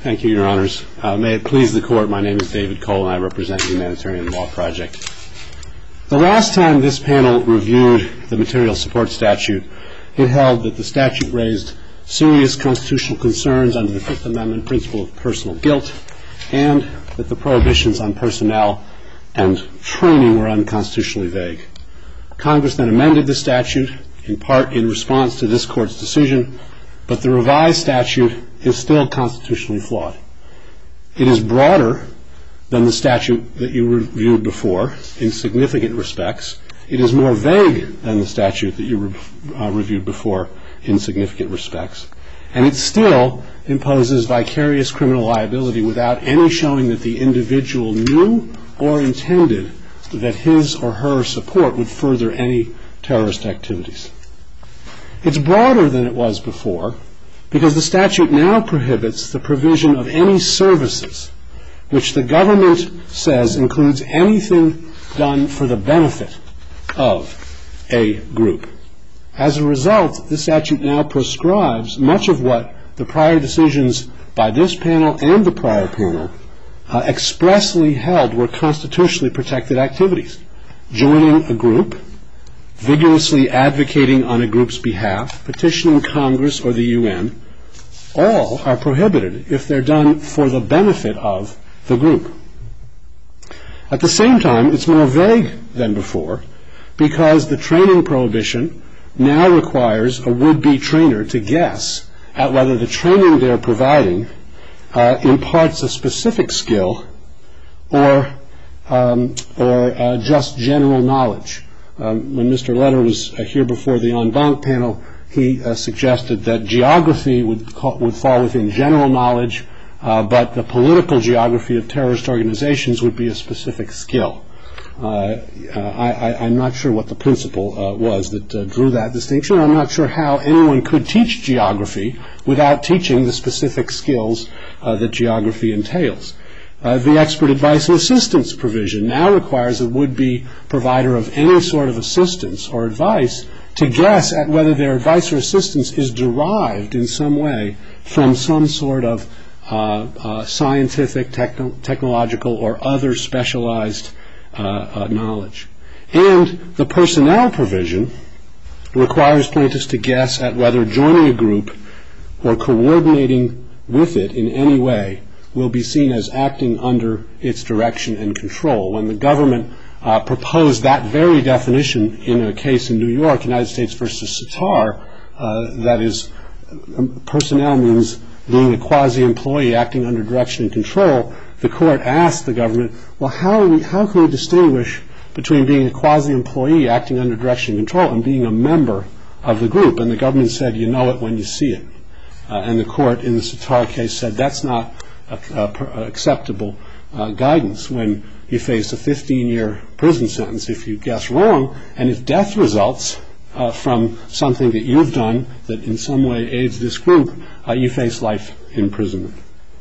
Thank you, Your Honors. May it please the Court, my name is David Cole and I represent the Humanitarian Law Project. The last time this panel reviewed the material support statute, it held that the statute raised serious constitutional concerns under the Fifth Amendment principle of personal guilt and that the prohibitions on personnel and training were unconstitutionally vague. Congress then amended the statute, in part in response to this Court's decision, but the revised statute is still constitutionally flawed. It is broader than the statute that you reviewed before in significant respects. It is more vague than the statute that you reviewed before in significant respects. And it still imposes vicarious criminal liability without any showing that the individual knew or intended that his or her support would further any terrorist activities. It's broader than it was before because the statute now prohibits the provision of any services which the government says includes anything done for the benefit of a group. As a result, the statute now prescribes much of what the prior decisions by this panel and the prior panel expressly held were constitutionally protected activities. Joining a group, vigorously advocating on a group's behalf, petitioning Congress or the UN, all are prohibited if they're done for the benefit of the group. At the same time, it's more vague than before because the training prohibition now requires a would-be trainer to guess at whether the training they're providing imparts a specific skill or just general knowledge. When Mr. Letter was here before the en banc panel, he suggested that geography would fall within general knowledge, but the political geography of terrorist organizations would be a specific skill. I'm not sure what the principle was that drew that distinction. I'm not sure how anyone could teach geography without teaching the specific skills that geography entails. The expert advice and assistance provision now requires a would-be provider of any sort of assistance or advice to guess at whether their advice or assistance is derived in some way from some sort of scientific, technological, or other specialized knowledge. And the personnel provision requires plaintiffs to guess at whether joining a group or coordinating with it in any way will be seen as acting under its direction and control. When the government proposed that very definition in a case in New York, United States versus Sitar, that is, personnel means being a quasi-employee acting under direction and control, the court asked the government, well, how can we distinguish between being a quasi-employee acting under direction and control and being a member of the group? And the government said, you know it when you see it. And the court in the Sitar case said that's not acceptable guidance when you face a 15-year prison sentence if you guess wrong, and if death results from something that you've done that in some way aids this group, you face life imprisonment.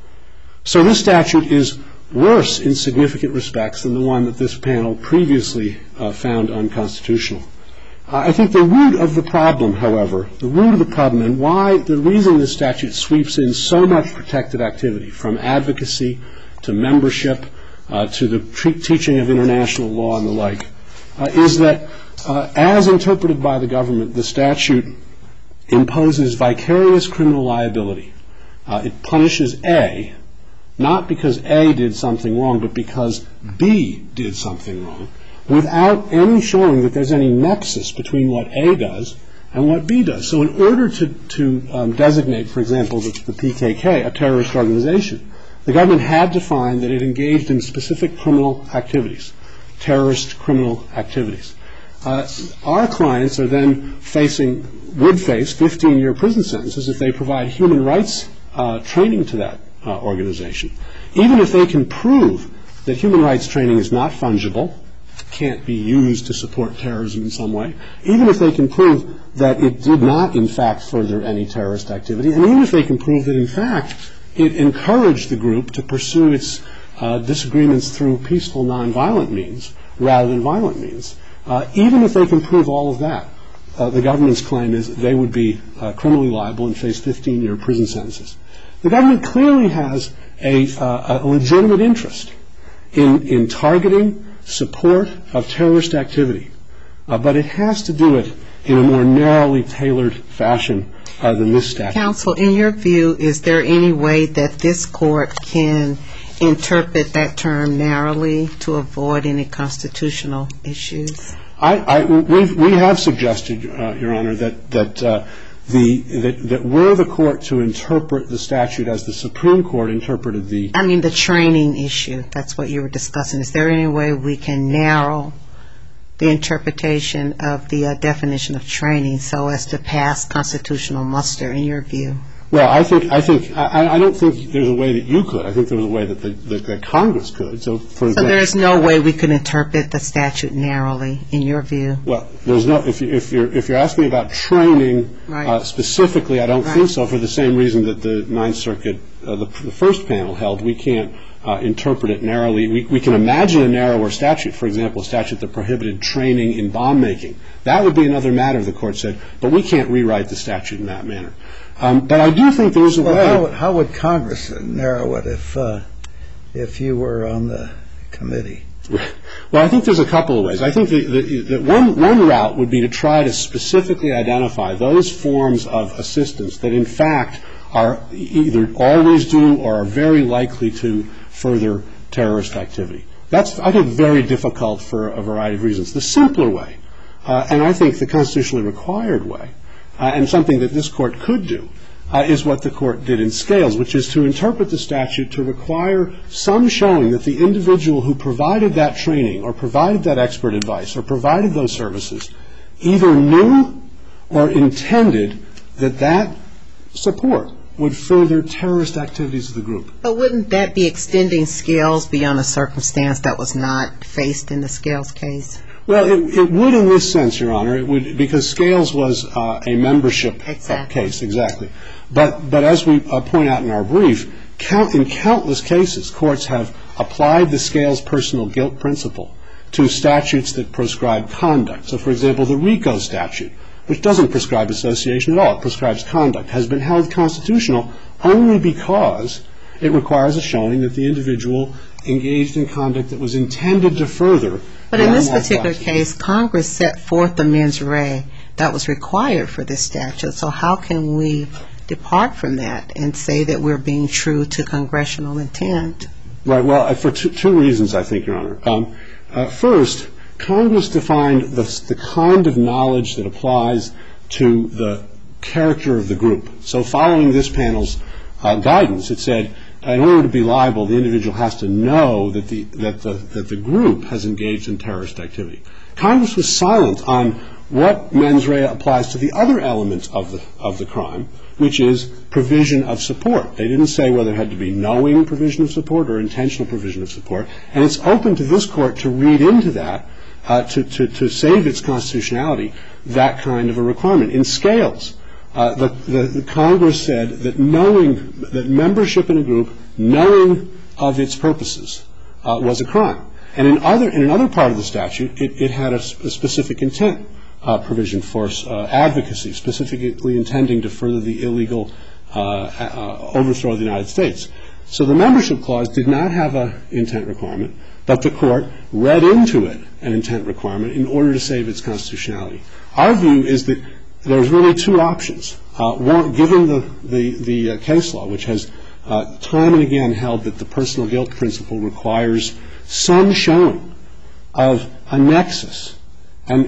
So this statute is worse in significant respects than the one that this panel previously found unconstitutional. I think the root of the problem, however, and why the reason this statute sweeps in so much protected activity, from advocacy to membership to the teaching of international law and the like, is that as interpreted by the government, the statute imposes vicarious criminal liability. It punishes A, not because A did something wrong, but because B did something wrong, without any showing that there's any nexus between what A does and what B does. So in order to designate, for example, the PKK, a terrorist organization, the government had to find that it engaged in specific criminal activities, terrorist criminal activities. Our clients are then would face 15-year prison sentences if they provide human rights training to that organization. Even if they can prove that human rights training is not fungible, can't be used to support terrorism in some way, even if they can prove that it did not, in fact, further any terrorist activity, and even if they can prove that, in fact, it encouraged the group to pursue its disagreements through peaceful, nonviolent means rather than violent means, even if they can prove all of that, the government's claim is they would be criminally liable and face 15-year prison sentences. The government clearly has a legitimate interest in targeting support of terrorist activity, but it has to do it in a more narrowly tailored fashion than this statute. Counsel, in your view, is there any way that this court can interpret that term narrowly to avoid any constitutional issues? We have suggested, Your Honor, that were the court to interpret the statute as the Supreme Court interpreted the... I mean the training issue. That's what you were discussing. Is there any way we can narrow the interpretation of the definition of training so as to pass constitutional muster, in your view? Well, I don't think there's a way that you could. I think there's a way that Congress could. So there's no way we could interpret the statute narrowly, in your view? Well, there's no. If you're asking about training specifically, I don't think so. For the same reason that the Ninth Circuit, the first panel held, we can't interpret it narrowly. We can imagine a narrower statute. For example, a statute that prohibited training in bomb making. That would be another matter, the court said. But we can't rewrite the statute in that manner. But I do think there's a way. How would Congress narrow it if you were on the committee? Well, I think there's a couple of ways. I think that one route would be to try to specifically identify those forms of assistance that, in fact, are either always do or are very likely to further terrorist activity. That's, I think, very difficult for a variety of reasons. The simpler way, and I think the constitutionally required way, and something that this court could do, is what the court did in Scales, which is to interpret the statute to require some showing that the individual who provided that training or provided that expert advice or provided those services either knew or intended that support would further terrorist activities of the group. But wouldn't that be extending Scales beyond a circumstance that was not faced in the Scales case? Well, it would in this sense, Your Honor. It would, because Scales was a membership case, exactly. But as we point out in our brief, in countless cases, courts have applied the Scales personal guilt principle to statutes that prescribe conduct. So, for example, the RICO statute, which doesn't prescribe association at all, it prescribes conduct, has been held constitutional only because it requires a showing that the individual engaged in conduct that was intended to further. But in this particular case, Congress set forth the mens rea that was required for this statute. So how can we depart from that and say that we're being true to congressional intent? Right. Well, for two reasons, I think, Your Honor. First, Congress defined the kind of knowledge that applies to the character of the group. So following this panel's guidance, it said, in order to be liable, the individual has to know that the group has engaged in terrorist activity. Congress was silent on what mens rea applies to the other element of the crime, which is provision of support. They didn't say whether it had to be knowing provision of support or intentional provision of support. And it's open to this court to read into that, to save its constitutionality, that kind of a requirement. In Scales, the Congress said that that membership in a group, knowing of its purposes, was a crime. And in another part of the statute, it had a specific intent provision for advocacy, specifically intending to further the illegal overthrow of the United States. So the membership clause did not have an intent requirement, but the court read into it an intent requirement in order to save its constitutionality. Our view is that there's really two options. One, given the case law, which has time and again held that the personal guilt principle requires some showing of a nexus. And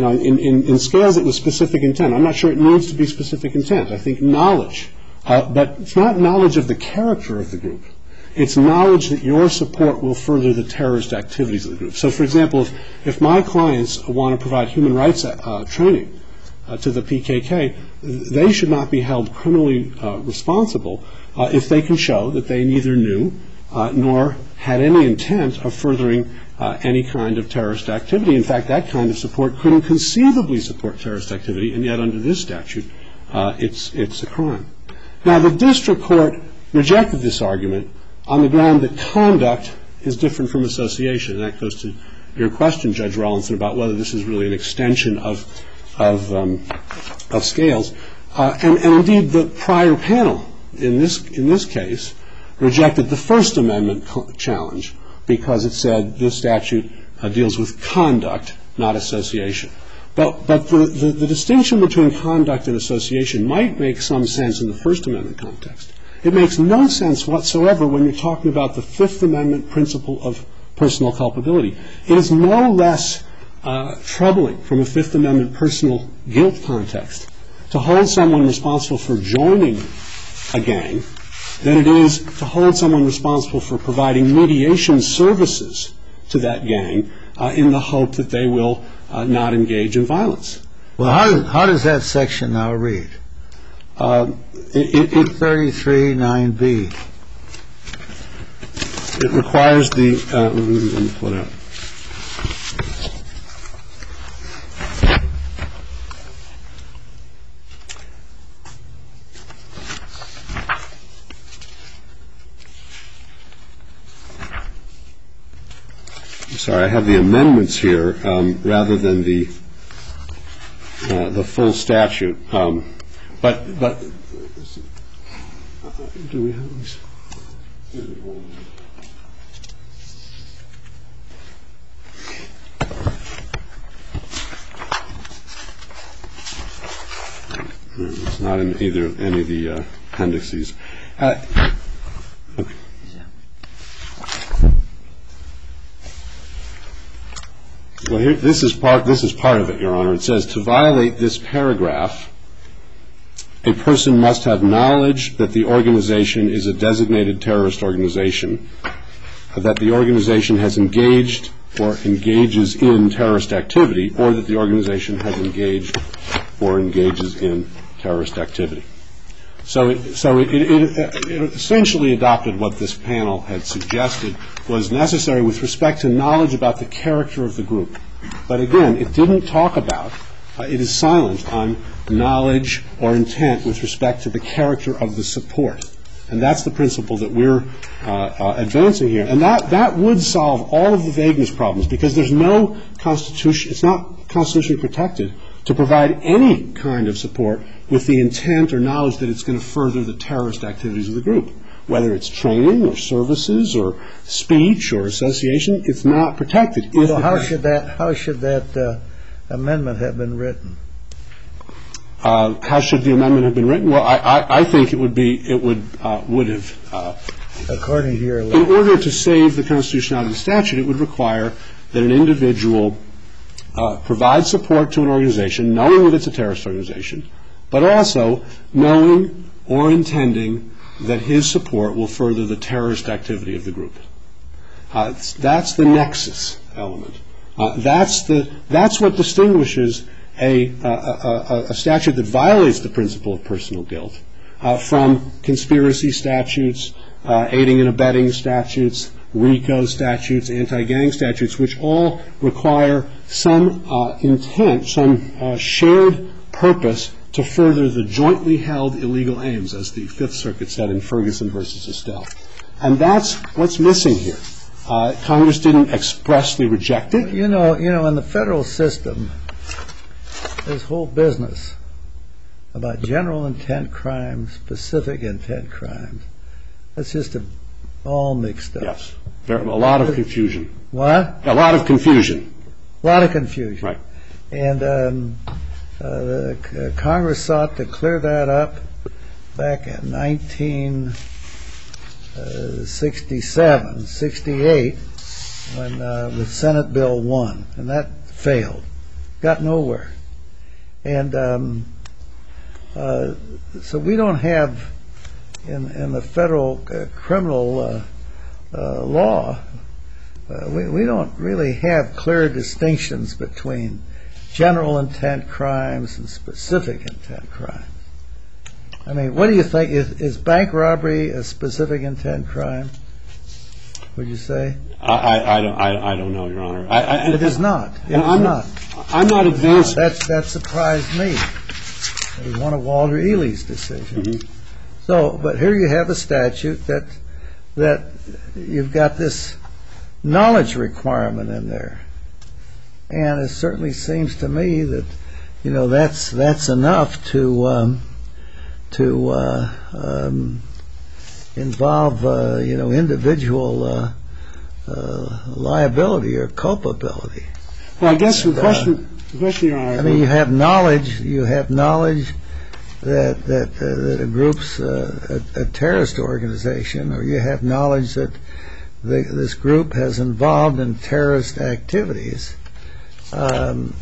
in Scales, it was specific intent. I'm not sure it needs to be specific intent. I think knowledge. But it's not knowledge of the character of the group. It's knowledge that your support will further the terrorist activities of the group. So, for example, if my clients want to provide human rights training to the PKK, they should not be held criminally responsible if they can show that they neither knew nor had any intent of furthering any kind of terrorist activity. In fact, that kind of support couldn't conceivably support terrorist activity, and yet under this statute, it's a crime. Now, the district court rejected this argument on the ground that conduct is different from association. And that goes to your question, Judge Rawlinson, about whether this is really an extension of scales. And indeed, the prior panel in this case rejected the First Amendment challenge because it said this statute deals with conduct, not association. But the distinction between conduct and association might make some sense in the First Amendment context. It makes no sense whatsoever when you're talking about the Fifth Amendment principle of personal culpability. It is no less troubling from a Fifth Amendment personal guilt context to hold someone responsible for joining a gang than it is to hold someone responsible for providing mediation services to that gang in the hope that they will not engage in violence. Well, how does that section now read? 33(9)(b). It requires the. Let me pull it out. Sorry, I have the amendments here rather than the full statute. But do we have these? It's not in any of the appendices. Okay. Well, this is part of it, Your Honor. It says, to violate this paragraph, a person must have knowledge that the organization is a designated terrorist organization, that the organization has engaged or engages in terrorist activity, or that the organization has engaged or engages in terrorist activity. So it essentially adopted what this panel had suggested was necessary with respect to knowledge about the character of the group. But again, it didn't talk about, it is silent on knowledge or intent with respect to the character of the support. And that's the principle that we're advancing here. And that would solve all of the vagueness problems, because there's no constitution, it's not constitutionally protected to provide any kind of support with the intent or knowledge that it's going to further the terrorist activities of the group. Whether it's training or services or speech or association, it's not protected. So how should that amendment have been written? How should the amendment have been written? Well, I think it would have. According to your law. In order to save the constitutionality of the statute, it would require that an individual provide support to an organization, knowing that it's a terrorist organization, but also knowing or intending that his support will further the terrorist activity of the group. That's the nexus element. That's what distinguishes a statute that violates the principle of personal guilt from conspiracy statutes, aiding and abetting statutes, RICO statutes, anti-gang statutes, which all require some intent, some shared purpose to further the jointly held illegal aims, as the Fifth Circuit said in Ferguson versus Estelle. And that's what's missing here. Congress didn't expressly reject it. You know, in the federal system, this whole business about general intent crimes, specific intent crimes, that's just all mixed up. Yes. A lot of confusion. What? A lot of confusion. A lot of confusion. Right. And Congress sought to clear that up back in 1967, 68, when the Senate bill won, and that failed. Got nowhere. And so we don't have in the federal criminal law, we don't really have clear distinctions between general intent crimes and specific intent crimes. I mean, what do you think? Is bank robbery a specific intent crime? Would you say? I don't know, Your Honor. It is not. It is not. I'm not advanced. That surprised me. It was one of Walter Ely's decisions. Mm-hmm. So, but here you have a statute that you've got this knowledge requirement in there. And it certainly seems to me that that's enough to involve individual liability or culpability. Well, I guess the question, Your Honor. I mean, you have knowledge that a group's a terrorist organization, or you have knowledge that this group has involved in terrorist activities, and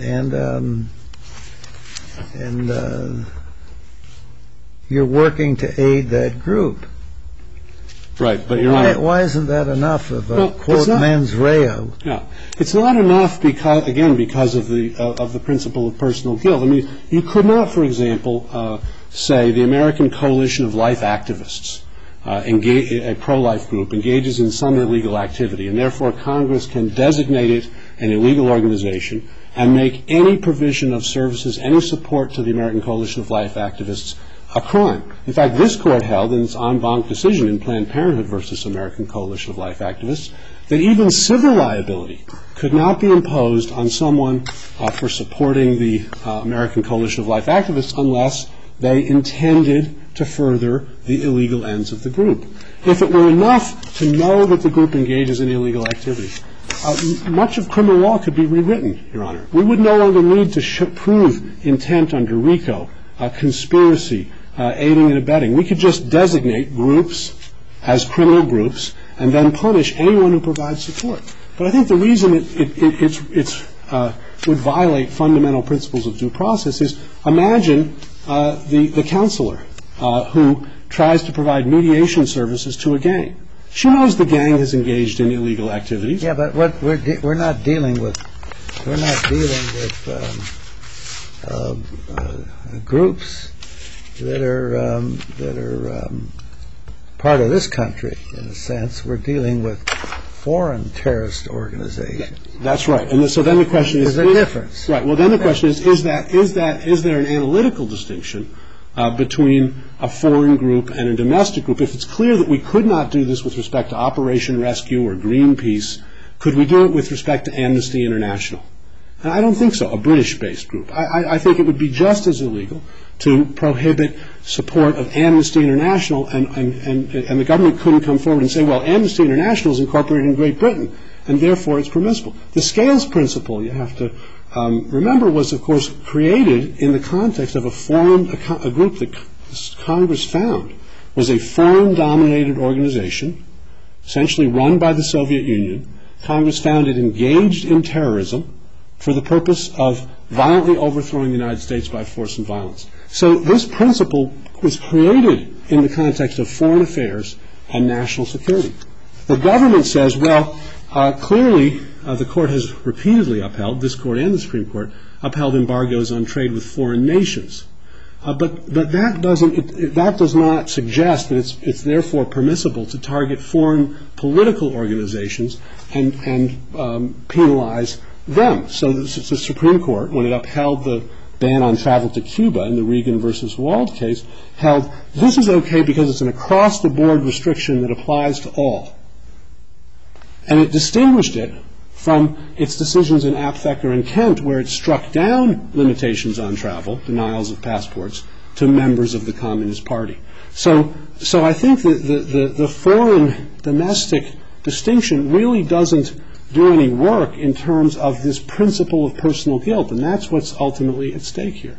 you're working to aid that group. Right, but Your Honor, why isn't that enough of a quote mens rea? Yeah, it's not enough because of the principle of personal guilt. I mean, you could not, for example, say the American Coalition of Life Activists, a pro-life group, engages in some illegal activity, and therefore Congress can designate it an illegal organization and make any provision of services, any support to the American Coalition of Life Activists a crime. In fact, this court held in its en banc decision in Planned Parenthood versus American Coalition of Life Activists that even civil liability could not be imposed on someone for supporting the American Coalition of Life Activists unless they intended to further the illegal ends of the group. If it were enough to know that the group engages in illegal activity, much of criminal law could be rewritten, Your Honor. We would no longer need to prove intent under RICO, conspiracy, aiding and abetting. We could just designate groups as criminal groups and then punish anyone who provides support. But I think the reason it would violate fundamental principles of due process is imagine the counselor who tries to provide mediation services to a gang. She knows the gang has engaged in illegal activities. Yeah, but what we're not dealing with groups that are part of this country, in a sense. We're dealing with foreign terrorist organizations. That's right. And so then the question is, there's a difference. Right. Well, then the question is there an analytical distinction between a foreign group and a domestic group? If it's clear that we could not do this with respect to Operation Rescue or Greenpeace, could we do it with respect to Amnesty International? And I don't think so, a British-based group. I think it would be just as illegal to prohibit support of Amnesty International, and the government couldn't come forward and say, well, Amnesty International is incorporated in Great Britain, and therefore it's permissible. The scales principle, you have to remember, was, of course, created in the context of a group that Congress found was a foreign-dominated organization, essentially run by the Soviet Union. Congress found it engaged in terrorism for the purpose of violently overthrowing the United States by force and violence. So this principle was created in the context of foreign affairs and national security. The government says, well, clearly the court has repeatedly upheld, this court and the Supreme Court, upheld embargoes on trade with foreign nations. But that does not suggest that it's therefore permissible to target foreign political organizations and penalize them. So the Supreme Court, when it upheld the ban on travel to Cuba in the Reagan versus Wald case, held this is okay because it's an across-the-board restriction that applies to all. And it distinguished it from its decisions in Aptheker and Kent, where it struck down limitations on travel, denials of passports, to members of the Communist Party. So I think that the foreign domestic distinction really doesn't do any work in terms of this principle of personal guilt, and that's what's ultimately at stake here.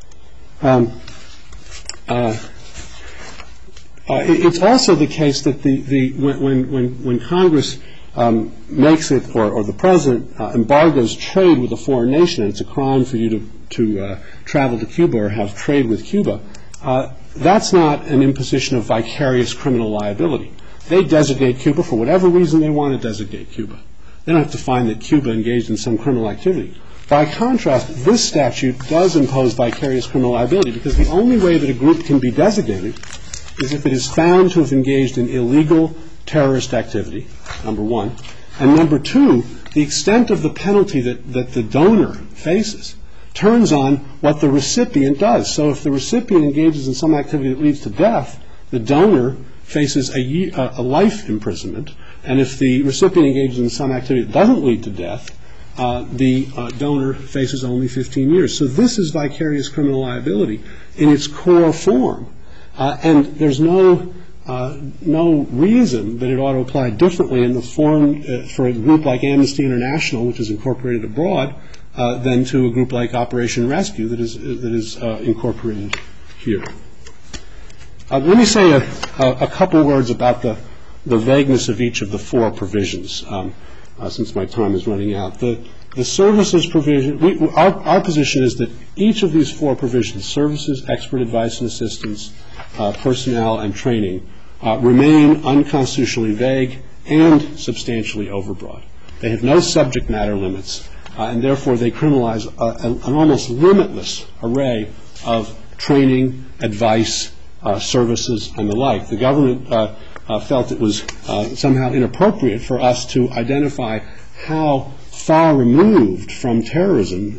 It's also the case that when Congress makes it, or the president embargoes trade with a foreign nation, and it's a crime for you to travel to Cuba or have trade with Cuba, that's not an imposition of vicarious criminal liability. They designate Cuba for whatever reason they want to designate Cuba. They don't have to find that Cuba engaged in some criminal activity. By contrast, this statute does impose vicarious criminal liability because the only way that a group can be designated is if it is found to have engaged in illegal terrorist activity, number one, and number two, the extent of the penalty that the donor faces turns on what the recipient does. So if the recipient engages in some activity that leads to death, the donor faces a life imprisonment, and if the recipient engages in some activity that doesn't lead to death, the donor faces only 15 years. So this is vicarious criminal liability in its core form. And there's no reason that it ought to apply differently in the form for a group like Amnesty International, which is incorporated abroad, than to a group like Operation Rescue that is incorporated here. Let me say a couple words about the vagueness of each of the four provisions, since my time is running out. The services provision, our position is that each of these four provisions, services, expert advice and assistance, personnel, and training, remain unconstitutionally vague and substantially overbroad. They have no subject matter limits, and therefore they criminalize an almost limitless array of training, advice, services, and the like. The government felt it was somehow inappropriate for us to identify how far removed from terrorism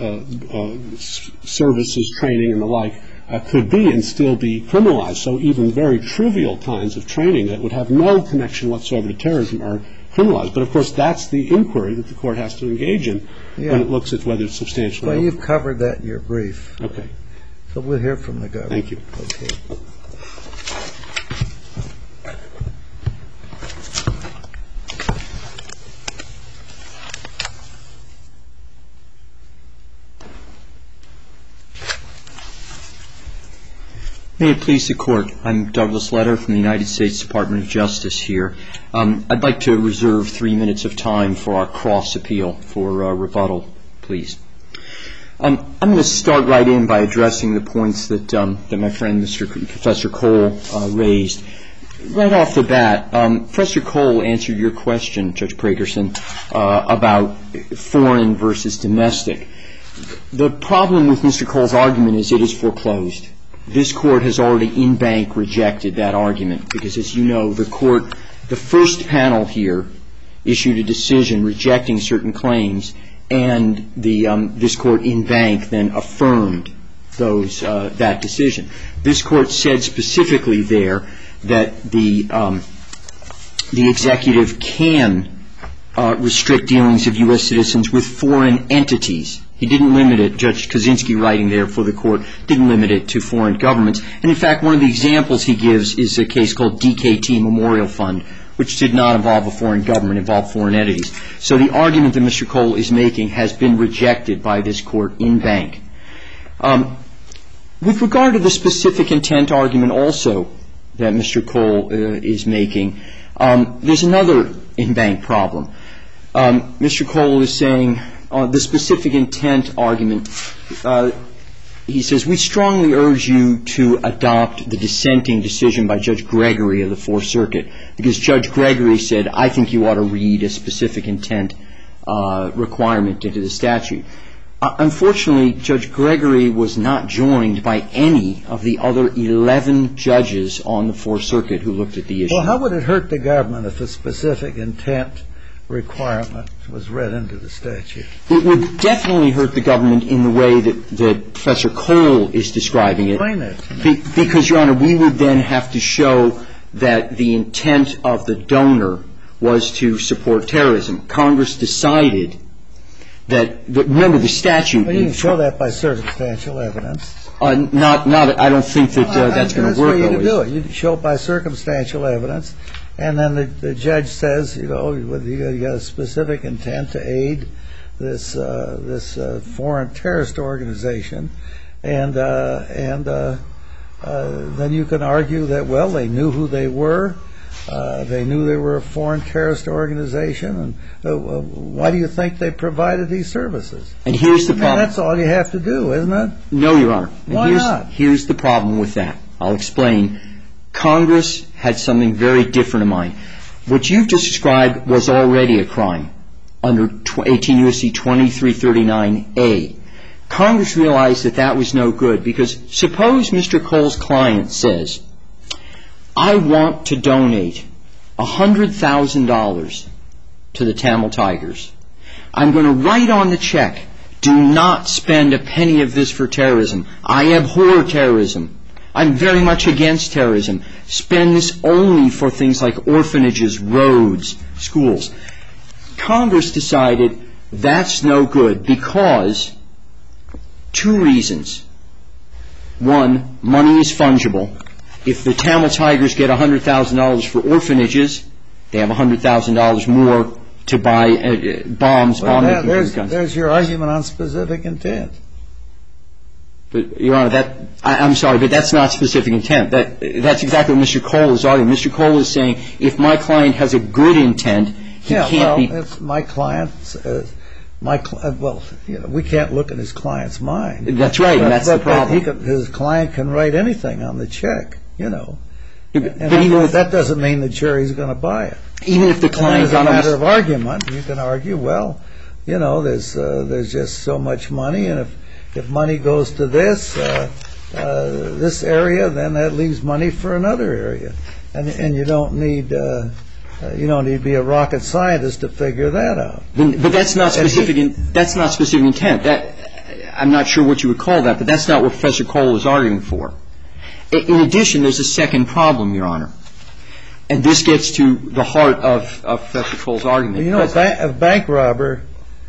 services, training, and the like could be and still be criminalized. So even very trivial kinds of training that would have no connection whatsoever to terrorism are criminalized. But, of course, that's the inquiry that the court has to engage in when it looks at whether it's substantially Well, you've covered that in your brief. Okay. So we'll hear from the government. Thank you. Okay. May it please the Court. I'm Douglas Letter from the United States Department of Justice here. I'd like to reserve 3 minutes of time for our cross appeal for rebuttal, please. I'm going to start right in by addressing the points that my friend, Professor Cole, raised. Right off the bat, Professor Cole answered your question, Judge Pragerson, about foreign versus domestic. The problem with Mr. Cole's argument is it is foreclosed. This Court has already in bank rejected that argument because, as you know, the first panel here issued a decision rejecting certain claims, and this Court in bank then affirmed that decision. This Court said specifically there that the executive can restrict dealings of U.S. citizens with foreign entities. He didn't limit it, Judge Kaczynski writing there for the Court, didn't limit it to foreign governments. And, in fact, one of the examples he gives is a case called DKT Memorial Fund, which did not involve a foreign government, involved foreign entities. So the argument that Mr. Cole is making has been rejected by this Court in bank. With regard to the specific intent argument also that Mr. Cole is making, there's another in bank problem. Mr. Cole is saying the specific intent argument, he says, we strongly urge you to adopt the dissenting decision by Judge Gregory of the Fourth Circuit, because Judge Gregory said, I think you ought to read a specific intent requirement into the statute. Unfortunately, Judge Gregory was not joined by any of the other 11 judges on the Fourth Circuit who looked at the issue. Well, how would it hurt the government if a specific intent requirement was read into the statute? It would definitely hurt the government in the way that Professor Cole is describing it. Explain it. Because, Your Honor, we would then have to show that the intent of the donor was to support terrorism. Congress decided that remember, the statute. Well, you can show that by circumstantial evidence. I don't think that that's going to work. That's the way you can do it. You can show it by circumstantial evidence, and then the judge says, you got a specific intent to aid this foreign terrorist organization, and then you can argue that, well, they knew who they were. They knew they were a foreign terrorist organization, and why do you think they provided these services? And here's the problem. That's all you have to do, isn't it? No, Your Honor. Why not? Here's the problem with that. I'll explain. Congress had something very different in mind. What you've just described was already a crime under 18 U.S.C. 2339A. Congress realized that that was no good because suppose Mr. Cole's client says, I want to donate $100,000 to the Tamil Tigers. I'm going to write on the check, do not spend a penny of this for terrorism. I abhor terrorism. I'm very much against terrorism. Spend this only for things like orphanages, roads, schools. Congress decided That's no good because two reasons. One, money is fungible. If the Tamil Tigers get $100,000 for orphanages, they have $100,000 more to buy bombs. There's your argument on specific intent. But, Your Honor, I'm sorry, but that's not specific intent. That's exactly what Mr. Cole is arguing. Mr. Cole is saying if my client has a good intent, he can't be. If my client, we can't look at his client's mind. That's right, and that's the problem. His client can write anything on the check, But that doesn't mean the jury's going to buy it. Even if the client, as a matter of argument, you can argue, there's just so much money, and if money goes to this area, then that leaves money for another area, and you don't need to be a rocket scientist to figure that out. But that's not specific intent. I'm not sure what you would call that, but that's not what Professor Cole is arguing for. In addition, there's a second problem, Your Honor, and this gets to the heart of Professor Cole's argument. A bank robbery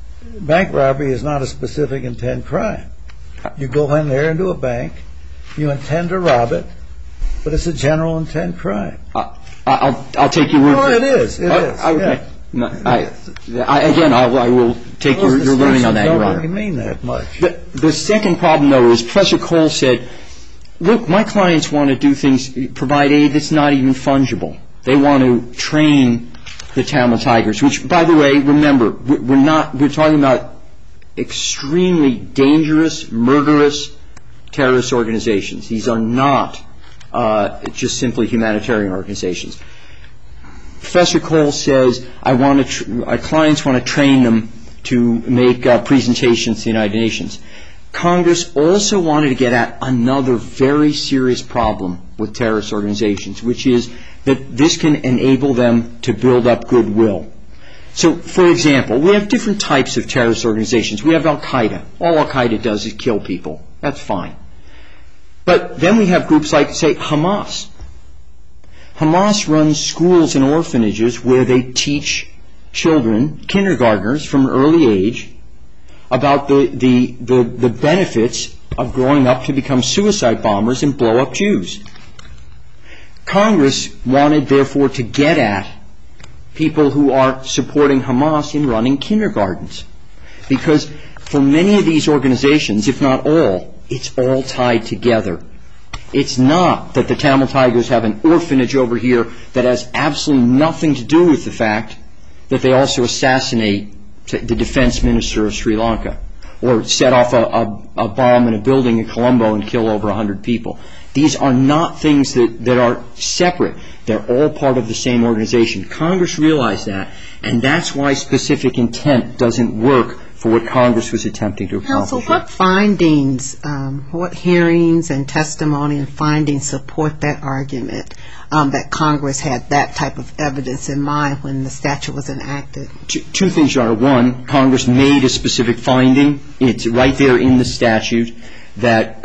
is not a specific intent crime. You go in there into a bank, you intend to rob it, but it's a general intent crime. I'll take your word for it. No, it is. Okay. Yeah. Again, I will take your learning on that, Your Honor. Don't really mean that much. The second problem, though, is Professor Cole said, look, my clients want to do things, provide aid that's not even fungible. They want to train the Tamil Tigers, which, by the way, remember, we're talking about extremely dangerous, murderous terrorist organizations. These are not just simply humanitarian organizations. Professor Cole says, our clients want to train them to make presentations to the United Nations. Congress also wanted to get at another very serious problem with terrorist organizations, which is that this can enable them to build up goodwill. So, for example, we have different types of terrorist organizations. We have Al-Qaeda. All Al-Qaeda does is kill people. That's fine. But then we have groups like, say, Hamas. Hamas runs schools and orphanages where they teach children, kindergartners from an early age, about the benefits of growing up to become suicide bombers and blow up Jews. Congress wanted, therefore, to get at people who are supporting Hamas in running kindergartens. Because for many of these organizations, if not all, it's all tied together. It's not that the Tamil Tigers have an orphanage over here that has absolutely nothing to do with the fact that they also assassinate the defense minister of Sri Lanka or set off a bomb in a building in Colombo and kill over 100 people. These are not things that are separate. They're all part of the same organization. Congress realized that, and that's why specific intent doesn't work for what Congress was attempting to accomplish. Counsel, what findings, what hearings and testimony and findings support that argument that Congress had that type of evidence in mind when the statute was enacted? Two things, Your Honor. One, Congress made a specific finding. It's right there in the statute that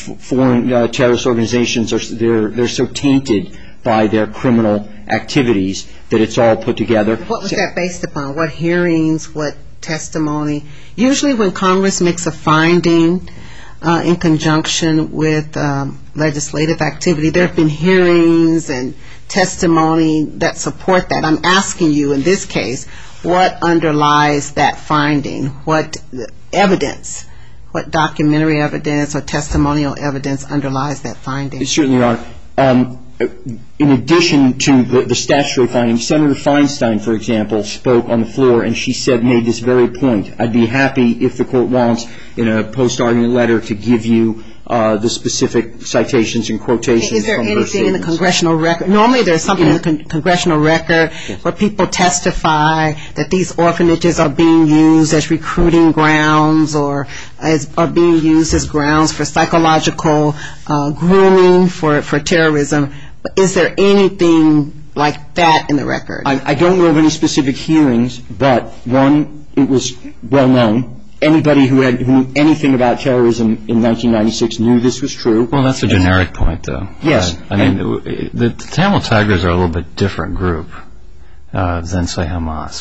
foreign terrorist organizations they're so tainted by their criminal activities that it's all put together. What was that based upon? What hearings? What testimony? Usually when Congress makes a finding in conjunction with legislative activity, there have been hearings and testimony that support that. I'm asking you in this case, what underlies that finding? What evidence, what documentary evidence or testimonial evidence underlies that finding? Certainly, Your Honor. In addition to the statutory findings, Senator Feinstein, for example, spoke on the floor, and she made this very point. I'd be happy if the Court wants, in a post-argument letter, to give you the specific citations and quotations from her statements. Is there anything in the congressional record? Normally there's something in the congressional record where people testify that these orphanages are being used as recruiting grounds or are being used as grounds for psychological grooming for terrorism. Is there anything like that in the record? I don't know of any specific hearings, but one, it was well known. Anybody who knew anything about terrorism in 1996 knew this was true. Well, that's a generic point, though. Yes. I mean, the Tamil Tigers are a little bit different group than, say, Hamas.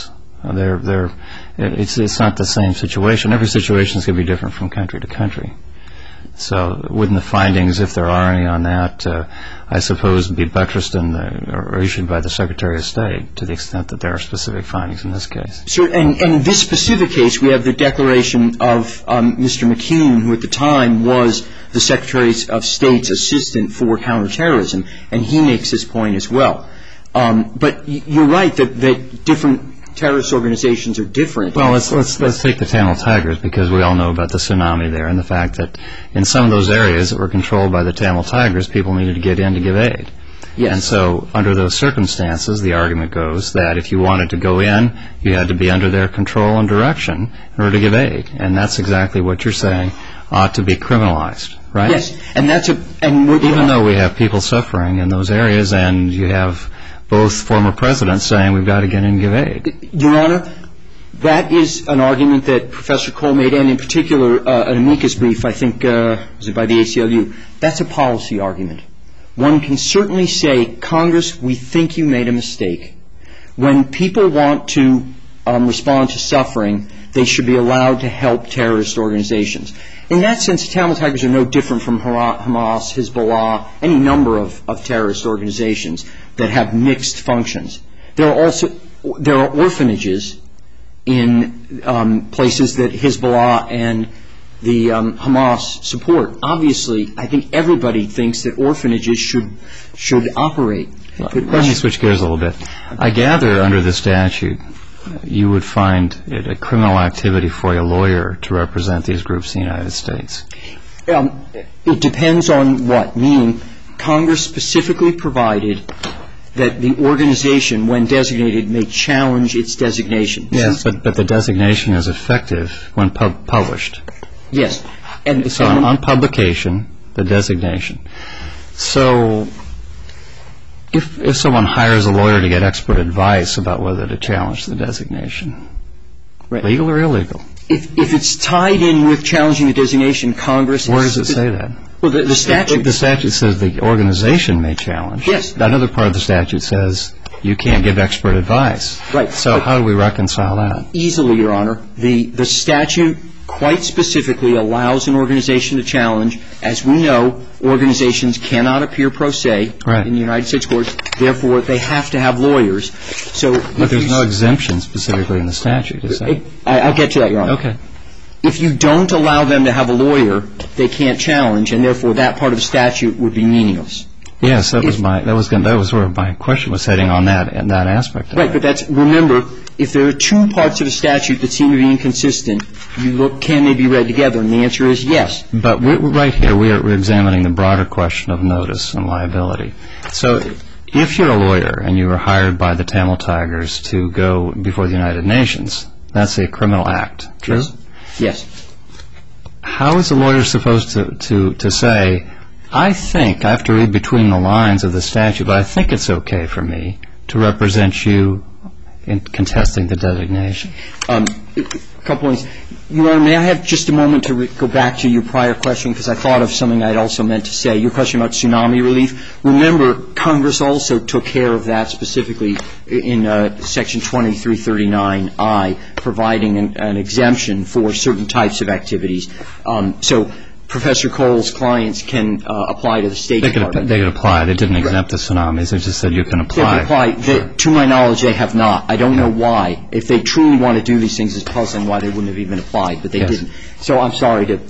It's not the same situation. Every situation is going to be different from country to country. So wouldn't the findings, if there are any on that, I suppose, be buttressed or issued by the Secretary of State to the extent that there are specific findings in this case? Sure. And in this specific case, we have the declaration of Mr. McKean, who at the time was the Secretary of State's assistant for counterterrorism, and he makes this point as well. But you're right that different terrorist organizations are different. Well, let's take the Tamil Tigers, because we all know about the tsunami there and the fact that in some of those areas that were controlled by the Tamil Tigers, people needed to get in to give aid. Yes. And so under those circumstances, the argument goes that if you wanted to go in, you had to be under their control and direction in order to give aid. And that's exactly what you're saying ought to be criminalized, right? Yes. And even though we have people suffering in those areas, and you have both former presidents saying we've got to get in and give aid. Your Honor, that is an argument that Professor Cole made, and in particular an amicus brief, I think, was it by the ACLU. That's a policy argument. One can certainly say, Congress, we think you made a mistake. When people want to respond to suffering, they should be allowed to help terrorist organizations. In that sense, the Tamil Tigers are no different from Hamas, Hezbollah, any number of terrorist organizations that have mixed functions. There are orphanages in places that Hezbollah and the Hamas support. Obviously, I think everybody thinks that orphanages should operate. Let me switch gears a little bit. I gather under the statute you would find it a criminal activity for a lawyer to represent these groups in the United States. It depends on what. Meaning, Congress specifically provided that the organization, when designated, may challenge its designation. Yes, but the designation is effective when published. Yes. So on publication, the designation. So if someone hires a lawyer to get expert advice about whether to challenge the designation, right. Legal or illegal? If it's tied in with challenging the designation, Congress... Where does it say that? Well, the statute... The statute says the organization may challenge. Yes. Another part of the statute says you can't give expert advice. Right. So how do we reconcile that? Easily, Your Honor. The statute quite specifically allows an organization to challenge. As we know, organizations cannot appear pro se in the United States courts. Therefore, they have to have lawyers. But there's no exemption specifically in the statute, is there? I'll get to that, Your Honor. Okay. If you don't allow them to have a lawyer, they can't challenge, and therefore that part of the statute would be meaningless. Yes, that was where my question was heading on that aspect. Right, but remember, if there are two parts of the statute that seem to be inconsistent, you look, can they be read together? And the answer is yes. But right here, we're examining the broader question of notice and liability. So if you're a lawyer and you were hired by the Tamil Tigers to go before the United Nations, that's a criminal act, true? Yes. How is a lawyer supposed to say, I think, I have to read between the lines of the statute, but I think it's okay for me to represent you in contesting the designation? A couple points. Your Honor, may I have just a moment to go back to your prior question, because I thought of something I'd also meant to say. Your question about tsunami relief. Remember, Congress also took care of that specifically in Section 2339I, providing an exemption for certain types of activities. So Professor Cole's clients can apply to the State Department. They could apply. They didn't exempt the tsunamis. They just said you can apply. They can apply. To my knowledge, they have not. I don't know why. If they truly want to do these things, it's puzzling why they wouldn't have even applied, but they didn't. So I'm sorry to...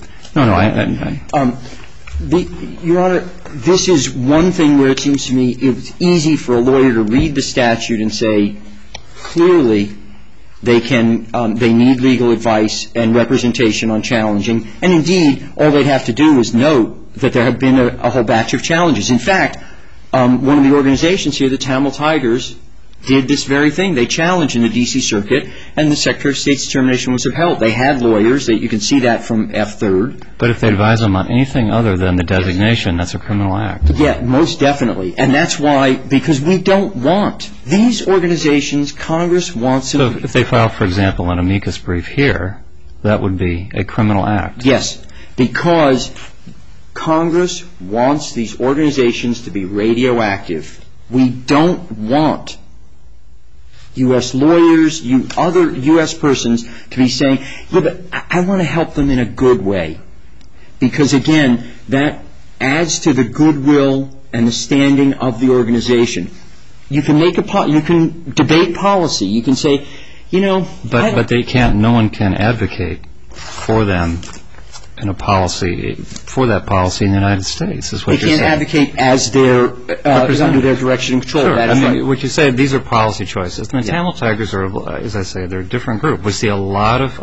No. Your Honor, this is one thing where it seems to me it's easy for a lawyer to read the statute and say, clearly, they need legal advice and representation on challenging. And indeed, all they'd have to do is note that there have been a whole batch of challenges. In fact, one of the organizations here, the Tamil Tigers, did this very thing. They challenged in the D.C. Circuit, and the Secretary of State's determination was upheld. They had lawyers. You can see that from F3rd. But if they advise them on anything other than the designation, that's a criminal act. Yeah, most definitely. And that's why, because we don't want these organizations, Congress wants them. So if they file, for example, an amicus brief here, that would be a criminal act. Yes, because Congress wants these organizations to be radioactive. We don't want U.S. lawyers, you other U.S. persons to be saying, yeah, but I want to help them in a good way. Because, again, that adds to the goodwill and the standing of the organization. You can you can debate policy. You can say, you know... But they can't, no one can advocate for them in a policy, for that policy in the United States, is what you're saying. They can't advocate as their, under their direction and control. Sure. That is right. What you say, these are policy choices. And the Tamil Tigers are, as I say, they're a different group. We see a lot of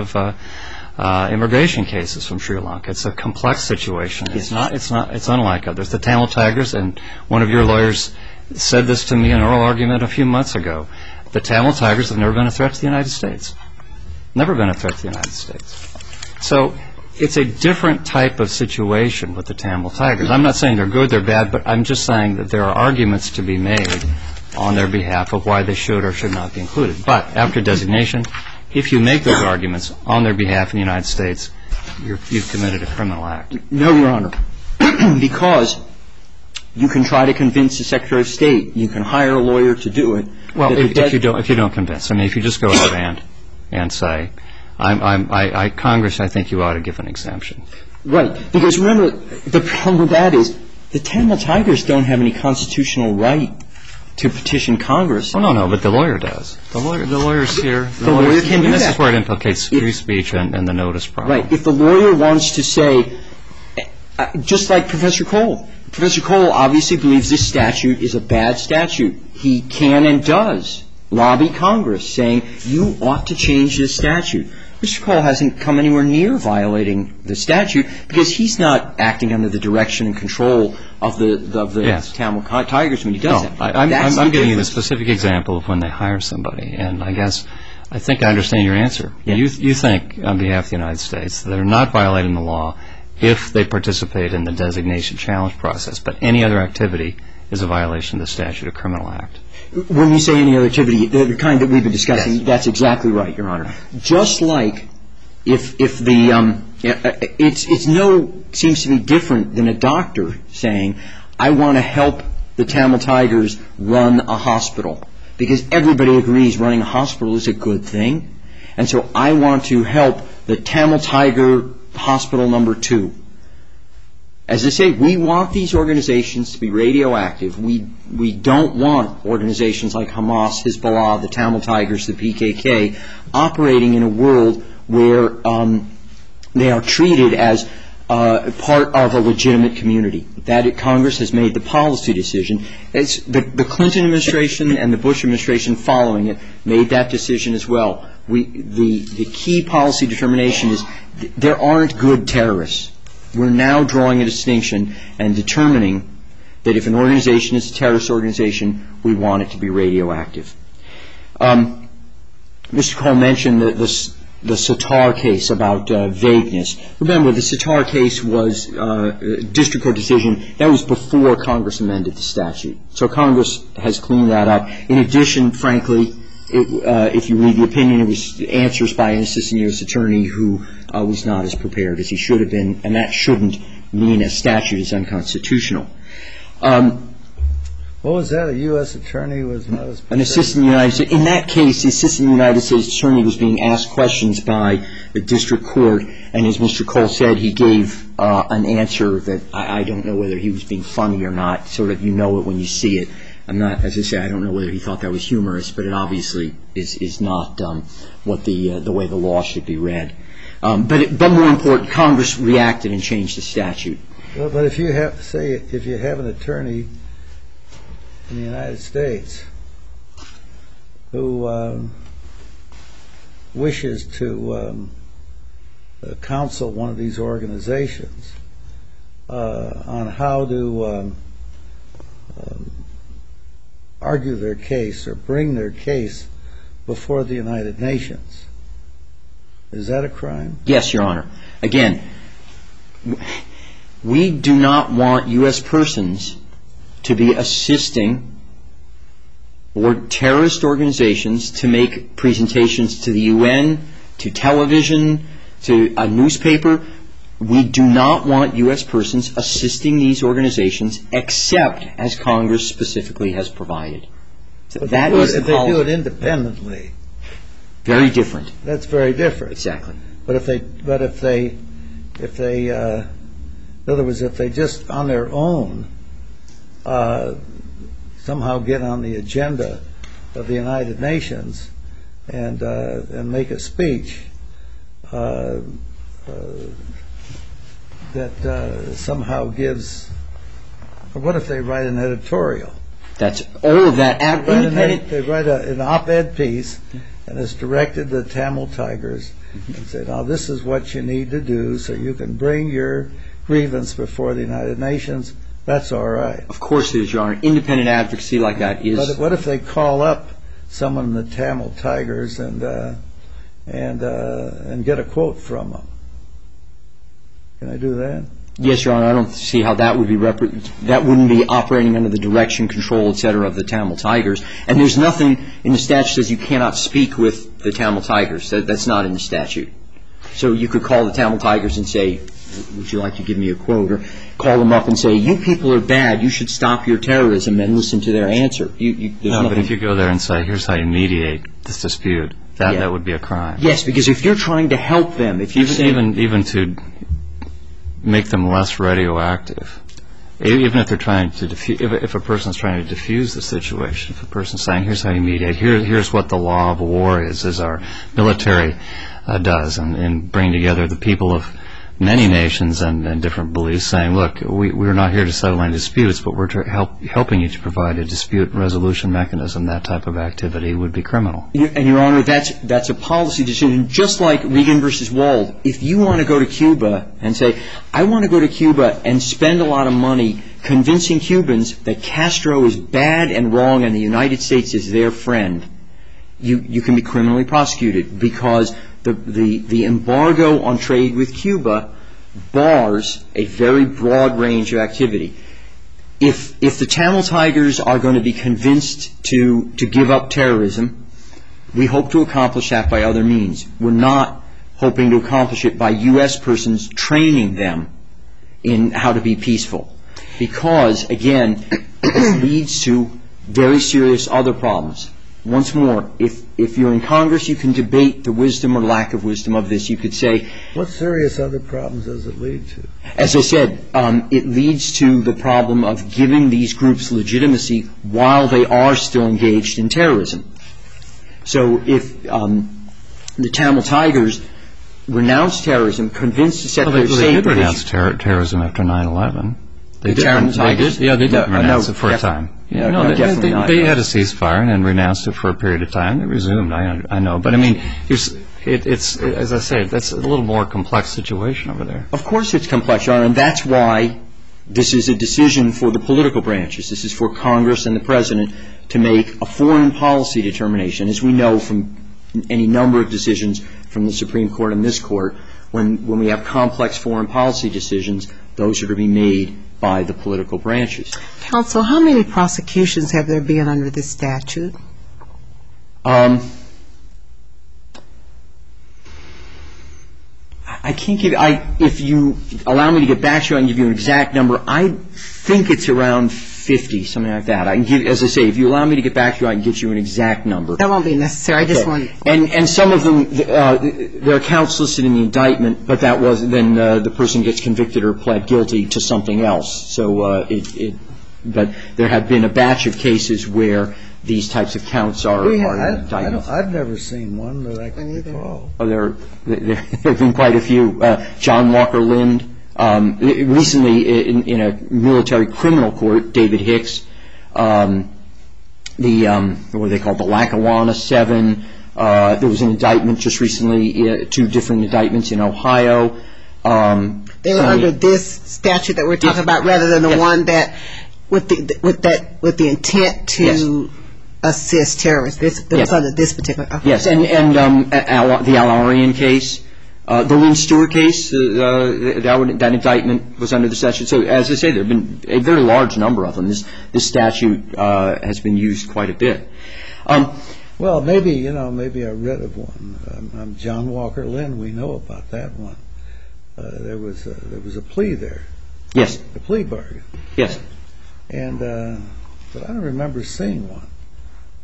immigration cases from Sri Lanka. It's a complex situation. It's unlike others. The Tamil Tigers, and one of your lawyers said this to me in an oral argument a few months ago, the Tamil Tigers have never been a threat to the United States. Never been a threat to the United States. So it's a different type of situation with the Tamil Tigers. I'm not saying they're good, they're bad, but I'm just saying that there are arguments to be made on their behalf of why they should or should not be included. But after designation, if you make those arguments on their behalf in the United States, you've committed a criminal act. No, Your Honor. Because you can try to convince the Secretary of State. You can hire a lawyer to do it. Well, if you don't convince. I mean, if you just go out and say, Congress, I think you ought to give an exemption. Right. Because remember, the problem with that is the Tamil Tigers don't have any constitutional right to petition Congress. Oh, no, but the lawyer does. The lawyer's here. The lawyer can do that. This is where it implicates free speech and the notice problem. Right. If the lawyer wants to say, just like Professor Cole. Professor Cole obviously believes this statute is a bad statute. He can and does lobby Congress saying, you ought to change this statute. Mr. Cole hasn't come anywhere near violating the statute because he's not acting under the direction and control of the Tamil Tigers when he does that. I'm giving you the specific example of when they hire somebody, and I think I understand your answer. Yeah. You think, on behalf of the United States, that they're not violating the law if they participate in the designation challenge process, but any other activity is a violation of the statute, a criminal act. When you say any other activity, the kind that we've been discussing, yes. That's exactly right, Your Honor. Just like if the seems to be different than a doctor saying, I want to help the Tamil Tigers run a hospital, because everybody agrees running a hospital is a good thing, and so I want to help the Tamil Tiger Hospital number 2. As I say, we want these organizations to be radioactive. We don't want organizations like Hamas, Hezbollah, the Tamil Tigers, the PKK, operating in a world where they are treated as part of a legitimate community. That Congress has made the policy decision. It's the Clinton administration and the Bush administration following it made that decision as well. The key policy determination is there aren't good terrorists. We're now drawing a distinction and determining that if an organization is a terrorist organization, we want it to be radioactive. Mr. Cole mentioned the Sitar case about vagueness. Remember, the Sitar case was a district court decision. That was before Congress amended the statute. So Congress has cleaned that up. In addition, frankly, if you read the opinion, it was answers by an assistant U.S. attorney who was not as prepared as he should have been, and that shouldn't mean a statute is unconstitutional. What was that? A U.S. attorney was not as prepared? An assistant United States. In that case, the assistant United States attorney was being asked questions by the district court, and as Mr. Cole said, he gave an answer that I don't know whether he was being funny or not. Sort of, you know it when you see it. I'm not, as I say, I don't know whether he thought that was humorous, but it obviously is not what the way the law should be read. But more important, Congress reacted and changed the statute. Well, but if you have an attorney in the United States who wishes to counsel one of these organizations on how to argue their case or bring their case before the United Nations, is that a crime? Yes, Your Honor. Again, we do not want U.S. persons to be assisting or terrorist organizations to make presentations to the UN, to television, to a newspaper. We do not want U.S. persons assisting these organizations except as Congress specifically has provided. So But that is the if they do policy. it independently, Very different. that's very different. Exactly. But if they, in other words, if they just on their own somehow get on the agenda of the United Nations and make a speech that somehow gives, or what if they write an editorial? That's all of that. Independent. They write an op-ed piece, and it's directed to the Tamil Tigers, and say, now this is what you need to do so you can bring your grievance before the United Nations. That's all right. Of course it is, Your Honor. Independent advocacy like that is. But what if they call up someone in the Tamil Tigers and get a quote from them? Can I do that? Yes, Your Honor. I don't see how that would be that wouldn't be operating under the direction, control, et cetera, of the Tamil Tigers. And there's nothing in the statute that says you cannot speak with the Tamil Tigers. That's not in the statute. So you could call the Tamil Tigers and say, would you like to give me a quote? Or call them up and say, you people are bad. You should stop your terrorism, and listen to their answer. But if you go there and say, here's how you mediate this dispute, that would be a crime. Yes, because if you're trying to help them, if you even to make them less radioactive, even if they're trying to if a person's trying to diffuse the situation, if a person's saying, here's how you mediate, here's what the law of war is, as our military does, and bring together the people of many nations and different beliefs, saying, look, we're not here to settle any disputes, but we're helping you to provide a dispute resolution mechanism. That type of activity would be criminal. And, Your Honor, that's a policy decision, just like Reagan versus Wald. If you want to go to Cuba and say, I want to go to Cuba and spend a lot of money convincing Cubans that Castro is bad and wrong and the United States is their friend, you can be criminally prosecuted, because the embargo on trade with Cuba bars a very broad range of activity. If the Tamil Tigers are going to be convinced to give up terrorism, we hope to accomplish that by other means. We're not hoping to accomplish it by U.S. persons training them in how to be peaceful, because, again, it leads to very serious other problems. Once more, if you're in Congress, you can debate the wisdom or lack of wisdom of this. You could say, what serious other problems does it lead to? As I said, it leads to the problem of giving these groups legitimacy while they are still engaged in terrorism. So if the Tamil Tigers renounce terrorism, convinced to set their they did renounce terrorism after 9/11. The Tamil Tigers? They did renounce it for a time. They had a ceasefire and then renounced it for a period of time. They resumed, I know. But, I mean, it's as I say, that's a little more complex situation over there. Of course it's complex, Your Honor, and that's why this is a decision for the political branches. This is for Congress and the President to make a foreign policy determination. As we know from any number of decisions from the Supreme Court and this Court, when we have complex foreign policy decisions, those are to be made by the political branches. Counsel, how many prosecutions have there been under this statute? I can't give you, if you allow me to get back to you, I can give you an exact number. I think it's around 50, something like that. I can give, as I say, if you allow me to get back to you, I can get you an exact number. That won't be necessary. I just want. And some of them, there are counts listed in the indictment, but that was then the person gets convicted or pled guilty to something else. So but there have been a batch of cases where these types of counts are indictments. I've never seen one that I can recall. Oh, there have been quite a few. John Walker Lind. Recently, in a military criminal court, David Hicks, what are they called, the Lackawanna 7. There was an indictment just recently, 2 different indictments in Ohio. They were under this statute that we're talking about, rather than the one that with the intent to assist terrorists. It was under this particular. Okay. Yes, and the Al-Arian case. The Lynn Stewart case, that indictment was under the statute. So, as I say, there have been a very large number of them. This statute has been used quite a bit. Well, maybe I read of one. John Walker Lind, we know about that one. There was a plea there. Yes. A plea bargain. Yes. And but I don't remember seeing one.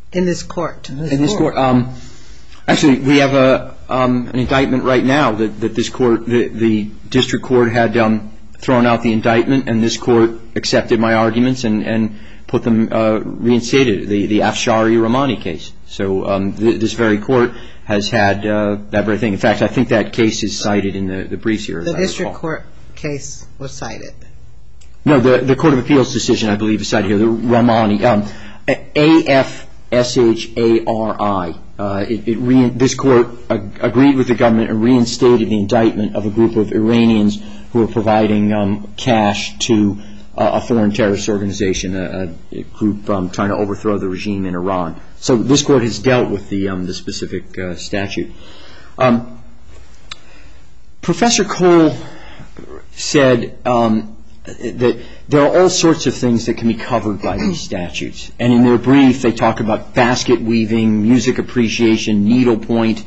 In this court. In this court. Actually, we have an indictment right now that this court, the district court had thrown out the indictment, and this court accepted my arguments and put them, reinstated the Afshari Rahmani case. So this very court has had that very thing. In fact, I think that case is cited in the briefs here. The district court case was cited. No, the Court of Appeals decision, I believe, is cited here. The Rahmani, AFSHARI. This court agreed with the government and reinstated the indictment of a group of Iranians who were providing cash to a foreign terrorist organization, a group trying to overthrow the regime in Iran. So this court has dealt with the specific statute. Professor Cole said that there are all sorts of things that can be covered by these statutes. And in their brief, they talk about basket weaving, music appreciation, needlepoint.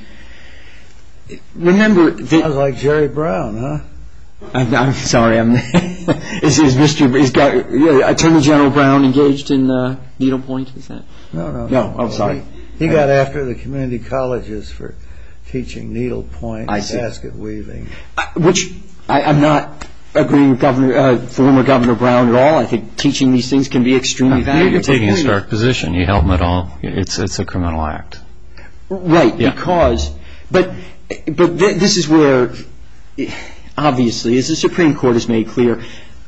Remember that... Sounds like Jerry Brown, huh? I'm sorry. Is Attorney General Brown engaged in needlepoint? Is that? No. No, I'm sorry. He got after the community colleges for teaching needlepoint and basket weaving. Which I'm not agreeing with former Governor Brown at all. I think teaching these things can be extremely valuable. You're taking a stark position. You help them at all. It's a criminal act. Right, yeah. Because... But this is where, obviously, as the Supreme Court has made clear,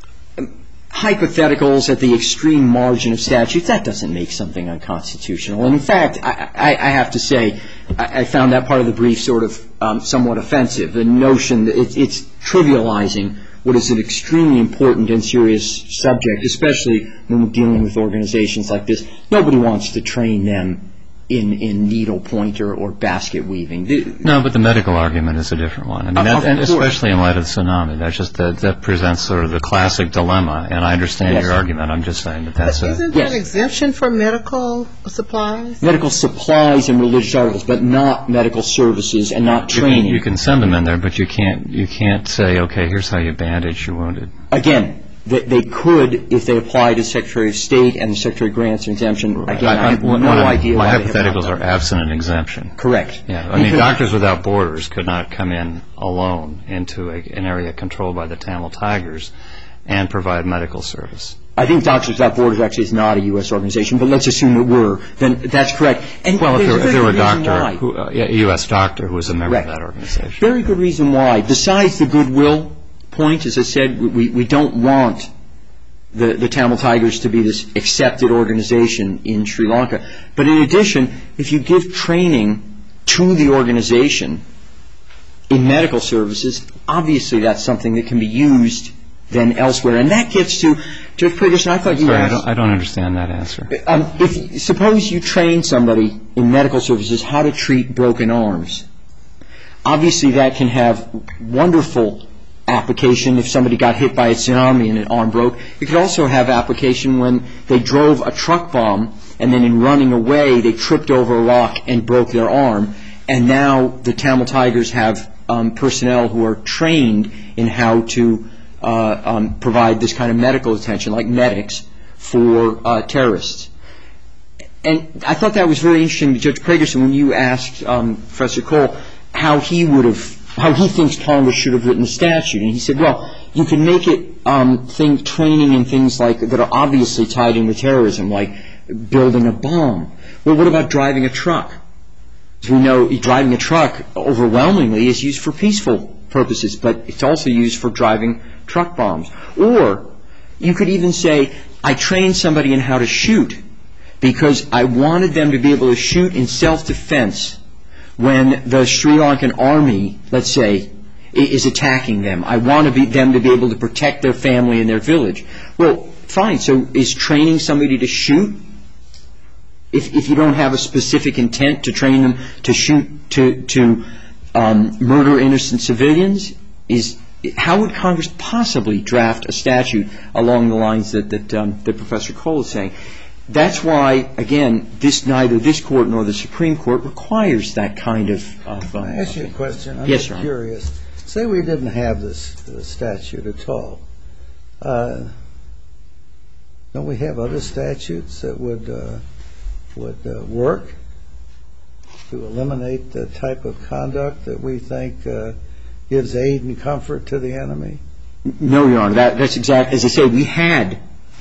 hypotheticals at the extreme margin of statutes, that doesn't make something unconstitutional. And in fact, I have to say, I found that part of the brief sort of somewhat offensive. The notion that it's trivializing what is an extremely important and serious subject, especially when we're dealing with organizations like this. Nobody wants to train them in needlepoint or basket weaving. No, but the medical argument is a different one. I mean, and especially in light of the tsunami, that presents sort of the classic dilemma. And I understand your argument. I'm just saying that that's Isn't there an exemption for medical supplies? Medical supplies and religious articles, but not medical services and not training. You can send them in there, but you can't say, okay, here's how you bandage your wounded. Again, they could if they apply to Secretary of State and the Secretary grants an exemption. Again, I have no idea why they have not. My hypotheticals are absent an exemption. Correct. Yeah, I mean, Doctors Without Borders could not come in alone into an area controlled by the Tamil Tigers and provide medical service. I think Doctors Without Borders actually is not a U.S. organization, but let's assume it were. Then that's correct. And well, if there were a U.S. doctor who was a member of that organization. Very good reason why. Besides the goodwill point, as I said, we don't want the Tamil Tigers to be this accepted organization in Sri Lanka. But in addition, if you give training to the organization in medical services, obviously that's something that can be used then elsewhere. And that gets to, Judge Peterson, I thought you asked. I don't understand that answer. Suppose you train somebody in medical services how to treat broken arms. Obviously that can have wonderful application if somebody got hit by a tsunami and an arm broke. It could also have application when they drove a truck bomb and then in running away they tripped over a rock and broke their arm. And now the Tamil Tigers have personnel who are trained in how to provide this kind of medical attention, like medics, for terrorists. And I thought that was very interesting, Judge Pragerson, when you asked Professor Cole how he thinks Congress should have written the statute. And he said, well, you can make it training in things like that are obviously tied in with terrorism, like building a bomb. Well, what about driving a truck? As we know, driving a truck overwhelmingly is used for peaceful purposes, but it's also used for driving truck bombs. Or you could even say, I trained somebody in how to shoot because I wanted them to be able to shoot in self-defense when the Sri Lankan army, let's say, is attacking them. I want them to be able to protect their family and their village. Well, fine. So is training somebody to shoot, if you don't have a specific intent to train them to shoot to murder innocent civilians, how would Congress possibly draft a statute along the lines that Professor Cole is saying? That's why, again, neither this Court nor the Supreme Court requires that kind of... Can I ask you a question? I'm just curious. Say we didn't have this statute at all. Don't we have other statutes that would would work to eliminate the type of conduct that we think gives aid and comfort to the enemy? No, Your Honor. That's exact. As I say, we had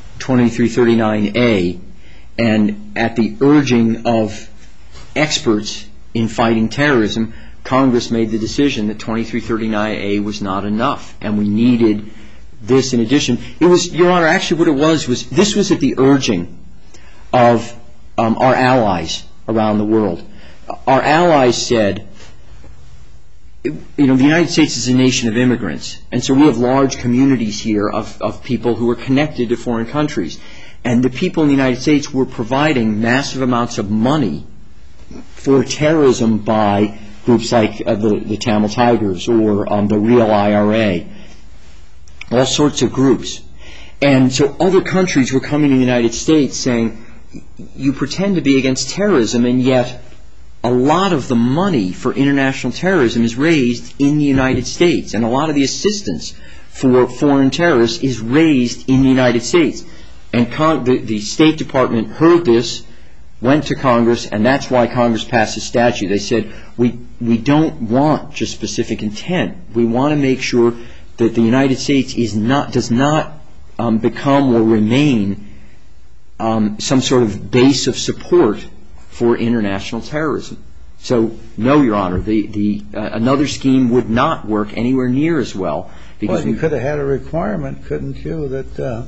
2339A, and at the urging of experts in fighting terrorism, Congress made the decision that 2339A was not enough, and we needed this in addition. It was, Your Honor, actually what it was this was at the urging of our allies around the world. Our allies said, the United States is a nation of immigrants, and so we have large communities here of people who are connected to foreign countries. And the people in the United States were providing massive amounts of money for terrorism by groups like the Tamil Tigers or the Real IRA, all sorts of groups. And so other countries were coming to the United States saying, you pretend to be against terrorism, and yet a lot of the money for international terrorism is raised in the United States, and a lot of the assistance for foreign terrorists is raised in the United States. And the State Department heard this, went to Congress, and that's why Congress passed a statute. They said, we don't want just specific intent. We want to make sure that the United States does not become or remain some sort of base of support for international terrorism. So, no, Your Honor, another scheme would not work anywhere near as well. Well, you could have had a requirement, couldn't you, that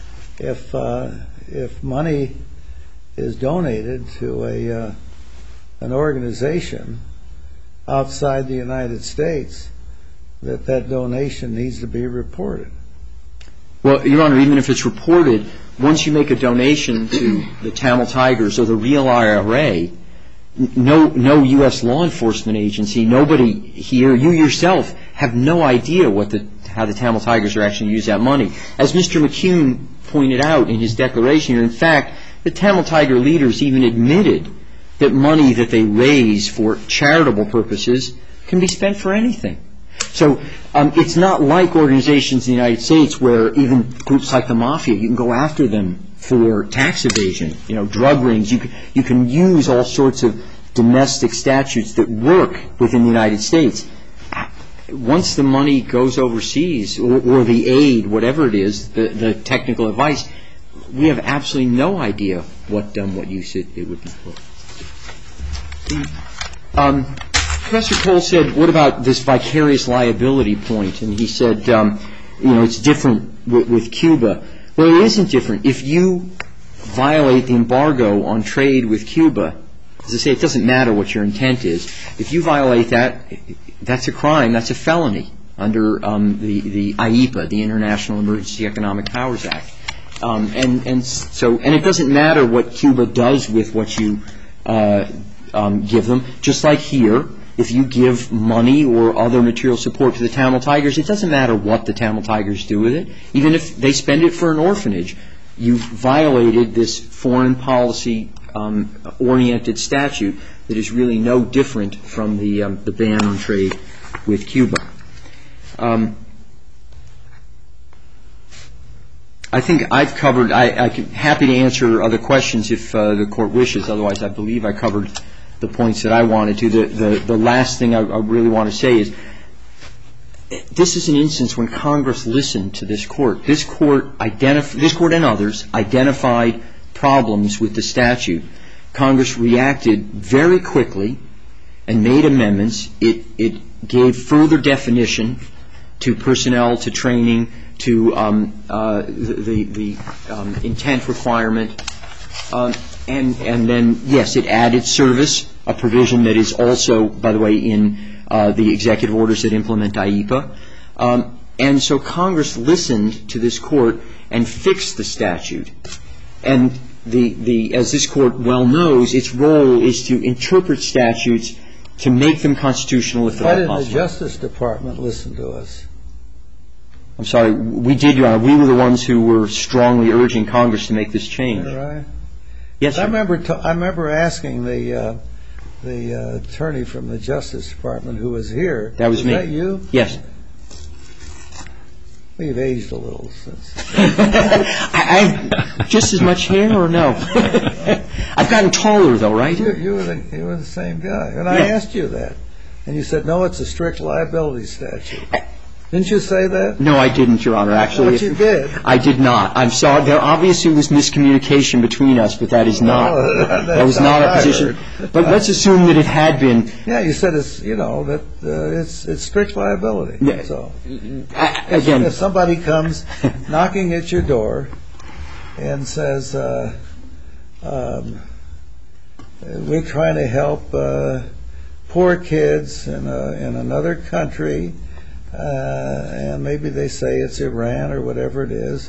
if money is donated to an organization outside the United States, that donation needs to be reported. Well, Your Honor, even if it's reported, once you make a donation to the Tamil Tigers or the Real IRA, no U.S. law enforcement agency, nobody here, you yourself, have no idea how the Tamil Tigers are actually use that money. As Mr. McCune pointed out in his declaration here, in fact, the Tamil Tiger leaders even admitted that money that they raise for charitable purposes can be spent for anything. So it's not like organizations in the United States where even groups like the Mafia, you can go after them for tax evasion, drug rings. You can use all sorts of domestic statutes that work within the United States. Once the money goes overseas, or the aid, whatever it is, the technical advice, we have absolutely no idea what use it would be for. Professor Cole said, what about this vicarious liability point? And he said, it's different with Cuba. Well, it isn't different. If you violate the embargo on trade with Cuba, as I say, it doesn't matter what your intent is. If you violate that, that's a crime. That's a felony under the IEPA, the International Emergency Economic Powers Act. And it doesn't matter what Cuba does with what you give them. Just like here, if you give money or other material support to the Tamil Tigers, it doesn't matter what the Tamil Tigers do with it. Even if they spend it for an orphanage, you've violated this foreign policy oriented statute that is really no different from the ban on trade with Cuba. I think I've covered. I'm happy to answer other questions if the Court wishes. Otherwise, I believe I covered the points that I wanted to. The last thing I really want to say is this is an instance when Congress listened to this Court. This Court and others identified problems with the statute. Congress reacted very quickly and made amendments. It gave further definition to personnel, to training, to the intent requirement. And then, yes, it added service, a provision that is also, by the way, in the executive orders that implement IEPA. And so Congress listened to this Court and fixed the statute. And as this Court well knows, its role is to interpret statutes to make them constitutional if at all possible. Why didn't the Justice Department listen to us? I'm sorry, we did, Your Honor. We were the ones who were strongly urging Congress to make this change. Is that right? Yes, sir. I remember asking the attorney from the Justice Department who was here. That was me. Was that you? Yes. We've aged a little since. I have just as much hair or no? I've gotten taller, though, right? You were the same guy. And I asked you that. And you said, no, it's a strict liability statute. Didn't you say that? No, I didn't, Your Honor. Actually, But you did. I did not. I'm sorry. There obviously was miscommunication between us, but that is not. That was not a position. But let's assume that it had been. Yeah, you said it's, that it's strict liability. Yeah. So Again, if somebody comes knocking at your door and says, we're trying to help poor kids in another country, and maybe they say it's Iran or whatever it is,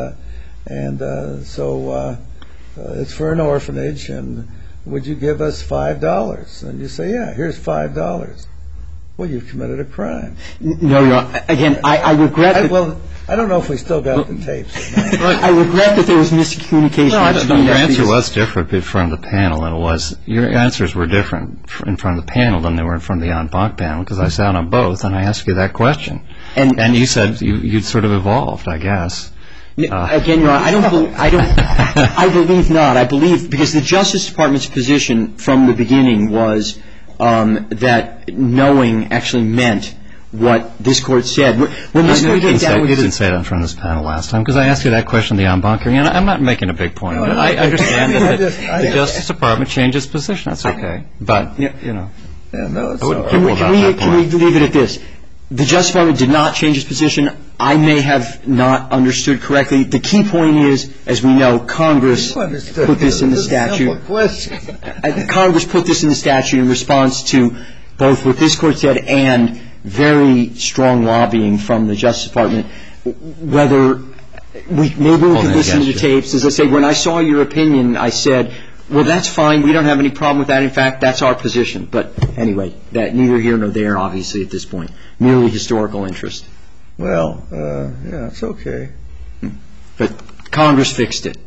so it's for an orphanage, and would you give us $5? And you say, yeah, here's $5. Well, you've committed a crime. no, Your Honor. Again, I regret that. Well, I don't know if we still got the tapes. I regret that there was miscommunication. No, between your us answer because- was different in front of the panel than it was. Your answers were different in front of the panel than they were in front of the en banc panel, because I sat on both and I asked you that question. And you said you'd sort of evolved, I guess. Again, Your Honor, I believe not. I believe because the Justice Department's position from the beginning was that knowing actually meant what this Court said. When this Court came down with You didn't say that in front of this panel last time, because I asked you that question in the en banc hearing, and I'm not making a big point of it. I understand that the Justice Department changed its position. That's okay. But, Yeah, no, it's I wouldn't all Can right. quibble about that we point. leave it at this? The Justice Department did not change its position. I may have not understood correctly. The key point is, as we know, Congress You understood. put this in the It's a simple statute. question. Congress put this in the statute in response to both what this Court said and very strong lobbying from the Justice Department. Whether maybe we could listen to the tapes. As I say, when I saw your opinion, I said, well, that's fine. We don't have any problem with that. In fact, that's our position. But anyway, that neither here nor there, obviously, at this point. Merely historical interest. Well, yeah, it's okay. But Congress fixed it.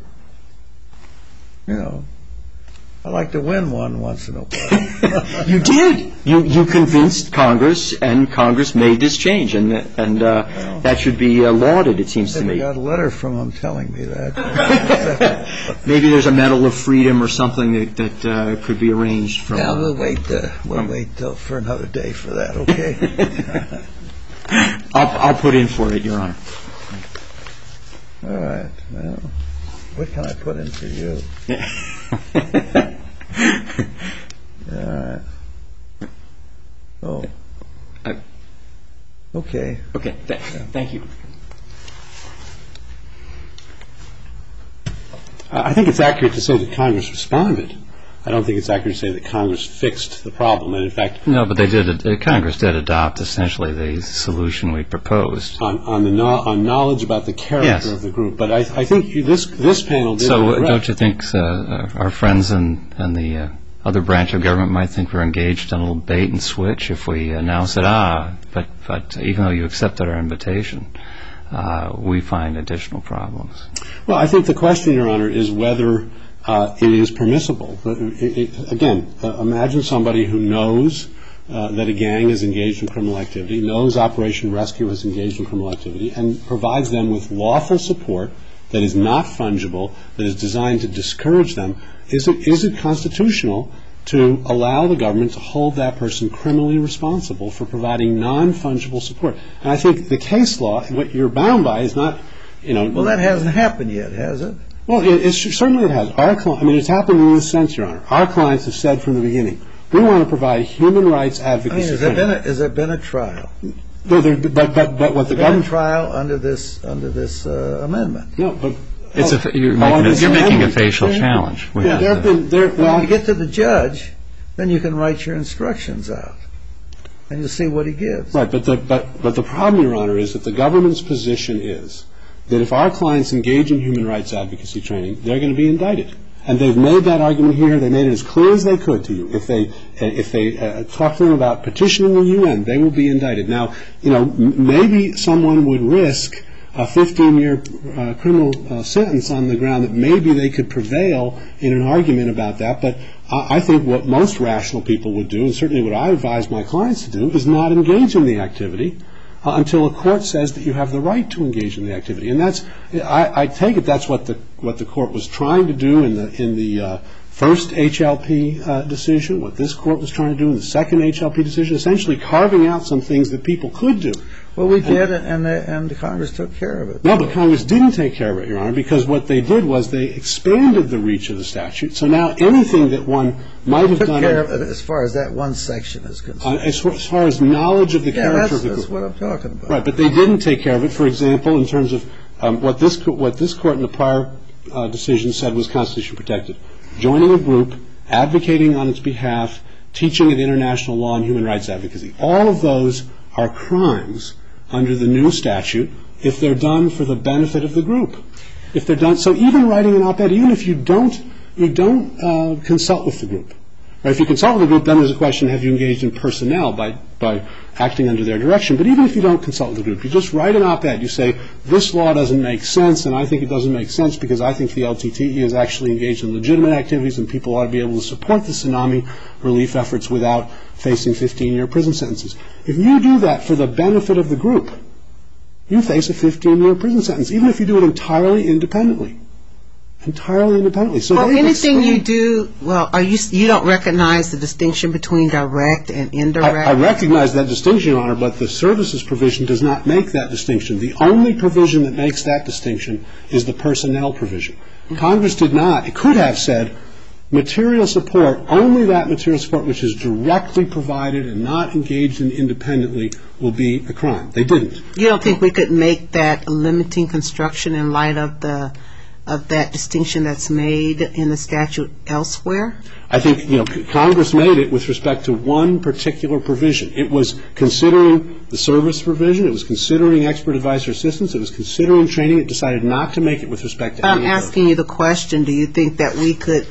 I like to win one once in a while. You did. You convinced Congress, and Congress made this change, and that should be lauded, it seems to I me. got a letter from them telling me that. Maybe there's a Medal of Freedom or something that could be arranged from. Yeah, we'll wait till for another day for that, okay? I'll put in for it, Your Honor. All right. Well, what can I put in for you? All right. Oh. Okay. Okay. Thank you. I think it's accurate to say that Congress responded. I don't think it's accurate to say that Congress fixed the problem. And in fact, No, but Congress did adopt essentially the solution we proposed. on knowledge about the character Yes. of the group. But I think this panel did. So correct. don't you think our friends in the other branch of government might think we're engaged in a little bait and switch if we now said, but even though you accepted our invitation, we find additional problems? Well, I think the question, Your Honor, is whether it is permissible. Again, imagine somebody who knows that a gang is engaged in criminal activity, knows Operation Rescue is engaged in criminal activity, and provides them with lawful support that is not fungible, that is designed to discourage them. Is it constitutional to allow the government to hold that person criminally responsible for providing non-fungible support? And I think the case law, what you're bound by, is not, Well, that hasn't happened yet, has it? Well, certainly it has. It's happened in this sense, Your Honor. Our clients have said from the beginning, we want to provide human rights advocacy. Has there been a trial? No, but what the government trial under this amendment? No, but You're making a facial challenge. When you get to the judge, then you can write your instructions out, and you'll see what he gives. Right, but the problem, Your Honor, is that the government's position is that if our clients engage in human rights advocacy training, they're going to be indicted. And they've made that argument here. They made it as clear as they could to you. If they talk to them about petitioning the UN, they will be indicted. Now, maybe someone would risk a 15-year criminal sentence on the ground that maybe they could prevail in an argument about that. But I think what most rational people would do, and certainly what I advise my clients to do, is not engage in the activity until a court says that you have the right to engage in the activity. And I take it that's what the court was trying to do in the first HLP decision, what this court was trying to do in the second HLP decision, essentially carving out some things that people could do. Well, we did, and the Congress took care of it. No, but Congress didn't take care of it, Your Honor, because what they did was they expanded the reach of the statute. So now anything that one might have done... Took care of it as far as that one section is concerned. As far as knowledge of the character of the group. That's what I'm talking about. Right, but they didn't take care of it, for example, in terms of what this court in the prior decision said was constitutionally protected. Joining a group, advocating on its behalf, teaching at international law and human rights advocacy. All of those are crimes under the new statute if they're done for the benefit of the group. If they're done, so even writing an op-ed, even if you don't consult with the group. Right? If you consult with the group, then there's a question, have you engaged in personnel by acting under their direction? But even if you don't consult with the group, you just write an op-ed. You say, this law doesn't make sense, and I think it doesn't make sense because I think the LTTE is actually engaged in legitimate activities and people ought to be able to support the tsunami relief efforts without facing 15-year prison sentences. If you do that for the benefit of the group, you face a 15-year prison sentence, even if you do it entirely independently. Entirely independently. So anything you do, you don't recognize the distinction between direct and indirect? I recognize that distinction, Your Honor, but the services provision does not make that distinction. The only provision that makes that distinction is the personnel provision. Congress did not. It could have said material support, only that material support which is directly provided and not engaged in independently will be a crime. They didn't. You don't think we could make that a limiting construction in light of that distinction that's made in the statute elsewhere? I think, Congress made it with respect to one particular provision. It was considering the service provision. It was considering expert advice or assistance. It was considering training. It decided not to make it with respect to any of those. I'm asking you the question, do you think that we could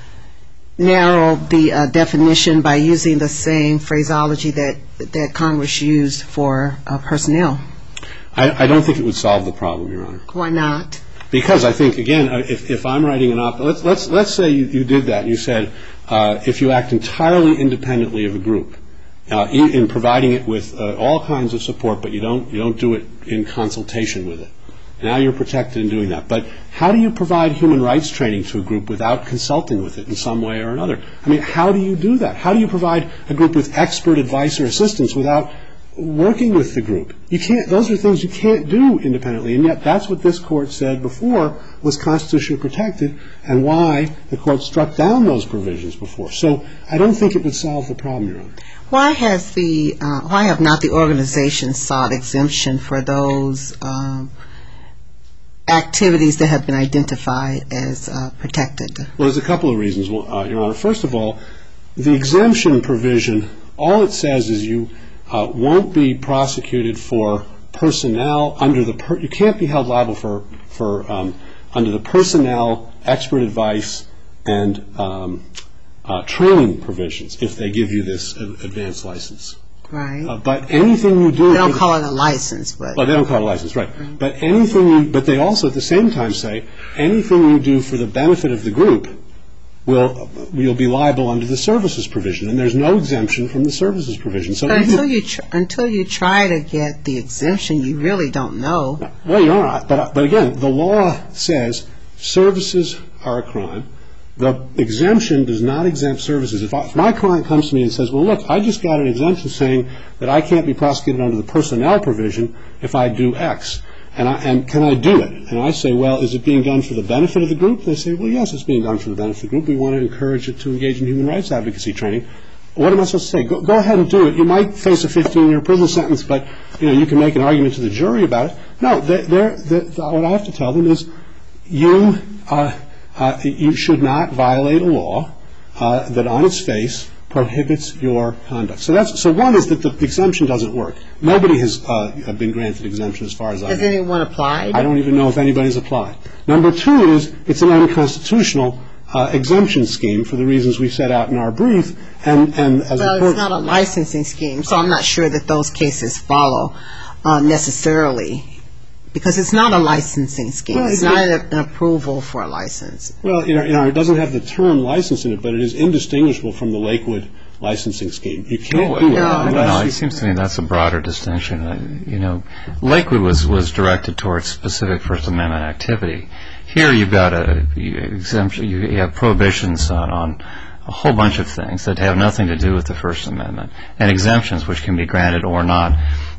narrow the definition by using the same phraseology that Congress used for personnel? I don't think it would solve the problem, Your Honor. Why not? Because I think, again, if I'm writing an op-ed, let's say you did that and you said, if you act entirely independently of a group, in providing it with all kinds of support, but you don't do it in consultation with it. Now you're protected in doing that. But how do you provide human rights training to a group without consulting with it in some way or another? I mean, how do you do that? How do you provide a group with expert advice or assistance without working with the group? You can't. Those are things you can't do independently, and yet that's what this court said before was constitutionally protected, and why the court struck down those provisions before. So I don't think it would solve the problem, Your Honor. Why have not the organization sought exemption for those activities that have been identified as protected? Well, there's a couple of reasons, Your Honor. First of all, the exemption provision, all it says is you won't be prosecuted for personnel you can't be held liable for under the personnel, expert advice, and training provisions if they give you this advanced license. Right. But anything you do... They don't call it a license, but... Well, they don't call it a license, right. But they also at the same time say anything you do for the benefit of the group you'll be liable under the services provision, and there's no exemption from the services provision. So until you try to get the exemption, you really don't know. Well, Your Honor, but again, the law says services are a crime. The exemption does not exempt services. If my client comes to me and says, well, look, I just got an exemption saying that I can't be prosecuted under the personnel provision if I do X, and can I do it? And I say, well, is it being done for the benefit of the group? They say, well, yes, it's being done for the benefit of the group. We want to encourage it to engage in human rights advocacy training. What am I supposed to say? Go ahead and do it. You might face a 15-year prison sentence, but you can make an argument to the jury about it. No, what I have to tell them is you should not violate a law that on its face prohibits your conduct. So one is that the exemption doesn't work. Nobody has been granted exemption as far as I know. Has anyone applied? I don't even know if anybody's applied. Number two is it's an unconstitutional exemption scheme for the reasons we set out in our brief. And as it's not a licensing scheme, so I'm not sure that those cases follow necessarily. Because it's not a licensing scheme. It's not an approval for a license. Well, it doesn't have the term license in it, but it is indistinguishable from the Lakewood licensing scheme. You can't do it. No, it seems to me that's a broader distinction. Lakewood was directed towards specific First Amendment activity. Here you've got exemption. You have prohibitions on a whole bunch of things that have nothing to do with the First Amendment, and exemptions which can be granted or not